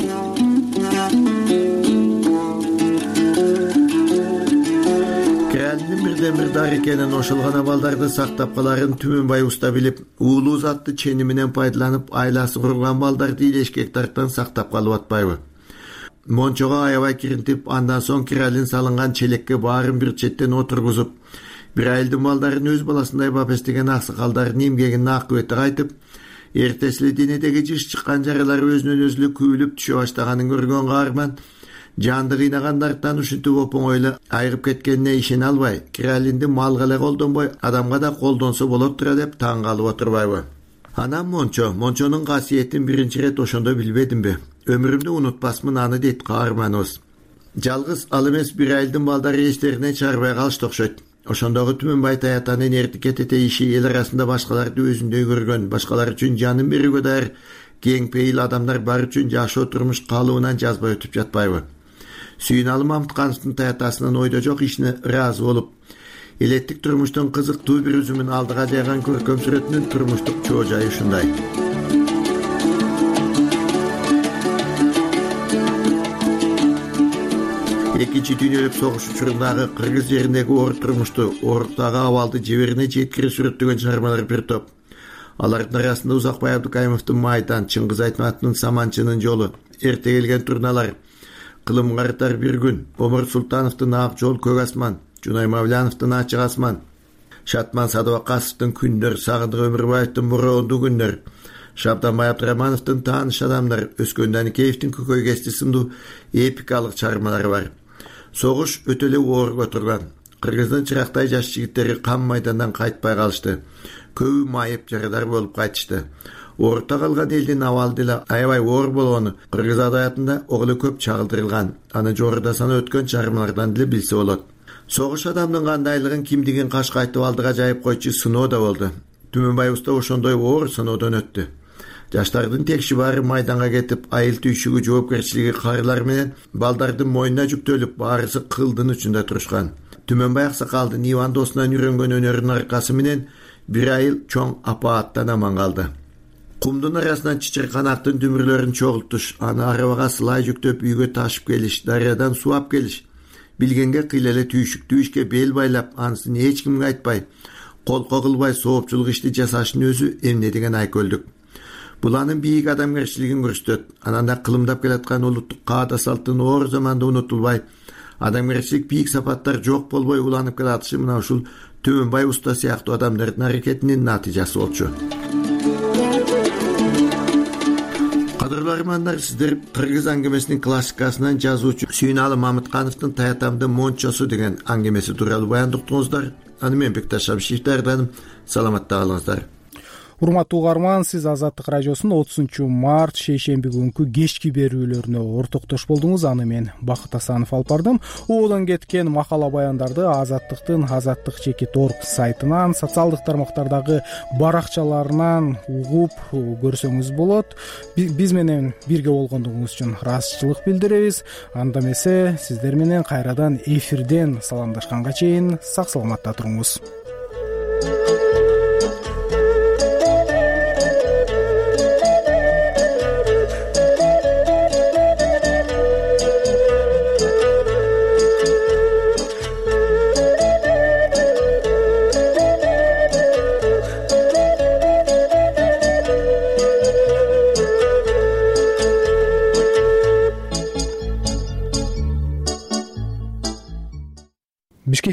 Киралиндин бирден бир дары экенин, ошол гана балдарды сактап каларын Түмөнбай уста билип, уулуу затты чени менен пайдаланып, айласы курган балдарды илешкектардан сактап калып атпайбы? Мончого аябай киринтип, андан соң киралин салынган челекке баарын бир четтен отургузуп, бир айылдын балдарын өз баласындай бапестеген аксакалдардын эмгегинин акыбети кайтып, эртеси эле денедеги жыш чыккан жаралар өзүнөн өзү күйүлүп түшө баштаганын көргөн каарман жанды кыйнагандардан ушинтип оп-оңой эле айыгып кеткенине ишене албай, киралинди малга эле колдонбой, адамга да колдонсо болот тура деп таң калып отурбайбы? Анан Мончо, Мончонун касиетин биринчи ирет ошондо билбедимби? Өмүрүмдө унутпасмын аны дейт каарманыбыз. Жалгыз ал эмес бир айылдын балдары эстерине чыгарбай калышты окшойт. Ошондогу Түмөнбай Таятанын эртикет этейиши эл арасында башкаларды өзүндөй көргөн, башкалар үчүн жанын берүүгө даяр кең пейил адамдар бар үчүн жашоо турмуш калыбынан жазбай өтүп жатпайбы? Сүйүналы Мамыткановдун Таятасынын ойдо жок ишине ыраазы болуп, элеттик турмуштун кызыктуу бир үзүмүн алдыга жайган көркөм сүрөтүнүн турмуштук чоо жайы ушундай. Экинчи дүйнөлүк согуш учурундагы кыргыз жериндеги оор турмушту, ооруктагы абалды жеберине жеткирип сүрөттөгөн чыгармалар бир топ. Алардын арасында Узакбай Абдыкайымовдун Майдан, Чыңгыз Айтматовдун Саманчынын жолу, эрте келген турналар, Кылым карытар бир күн, Омар Султановдун Ак жол көк асман, Жунай Мавляновдун Ачык асман, Шатман Садыбакасовдун Күндөр, Сагындык Өмүрбаевдин Бороондуу күндөр, Шабданбай Абдрахмановдун Тааныш адамдар, Өскөн Даникеевдин Көкөй кести сындуу эпикалык чыгармалары бар. Согуш өтө эле оор турган. Кыргыздын чырактай жаш жигиттери кан майдандан кайтпай калышты. Көбү майып жарадар болуп кайтышты. Орта калган элдин абалы деле аябай оор болгону кыргыз адабиятында оглу көп чагылдырылган. Аны жогоруда санаа өткөн чыгармалардан деле билсе болот. Согуш адамдын кандайлыгын, кимдигин кашка айтып алдыга жайып койчу сыноо да болду. Түмөнбай уста ошондой оор сыноодон өттү. Жаштардын текши баары майданга кетип, айыл түйшүгү жоопкерчилиги карылар менен балдардын мойнуна жүктөлүп, баарысы кылдын учунда турушкан. Түмөнбай аксакалдын Иван досунан үйрөнгөн өнөрүнүн аркасы менен бир айыл чоң апааттан аман калды. Кумдун арасынан чычырканактын дүмүрлөрүн чогултуш, аны арабага сылай жүктөп үйгө ташып келиш, дарыядан суу ап келиш. Билгенге кыйла эле түйшүктүү ишке бел байлап, анысын эч кимге айтпай, колко кылбай соопчулук ишти жасашын өзү эмне деген айкөлдүк. Бул анын бийик адамгерчилигин көрсөтөт. Анан да кылымдап келаткан улуттук каада салттын оор заманда унутулбай, адамгерчилик бийик сапаттар жок болбой уланып келатышы мына ушул Түмөнбай уста сыяктуу адамдардын аракетинин натыйжасы болчу. кадырлуу армандар, сиздер кыргыз аңгемесинин классикасынан жазуучу Сүйүналы Мамыткановдун Таятамдын Мончосу деген аңгемеси тууралуу баяндоо уктуңуздар. Аны мен Бекташ Абишевич даярдадым. Саламатта калыңыздар. Урматтуу угарман, сиз Азаттык радиосунун отузунчу март шейшемби күнкү кечки берүүлөрүнө ортоктош болдуңуз. Аны мен Бакыт Асанов алып бардым. Оодон кеткен макала баяндарды Азаттыктын Азаттык чекит орг сайтынан, социалдык тармактардагы баракчаларынан угуп көрсөңүз болот. Биз менен бирге болгондугуңуз үчүн ыраазычылык билдиребиз. Анда эмесе сиздер менен кайрадан эфирден саламдашканга чейин сак саламатта туруңуз.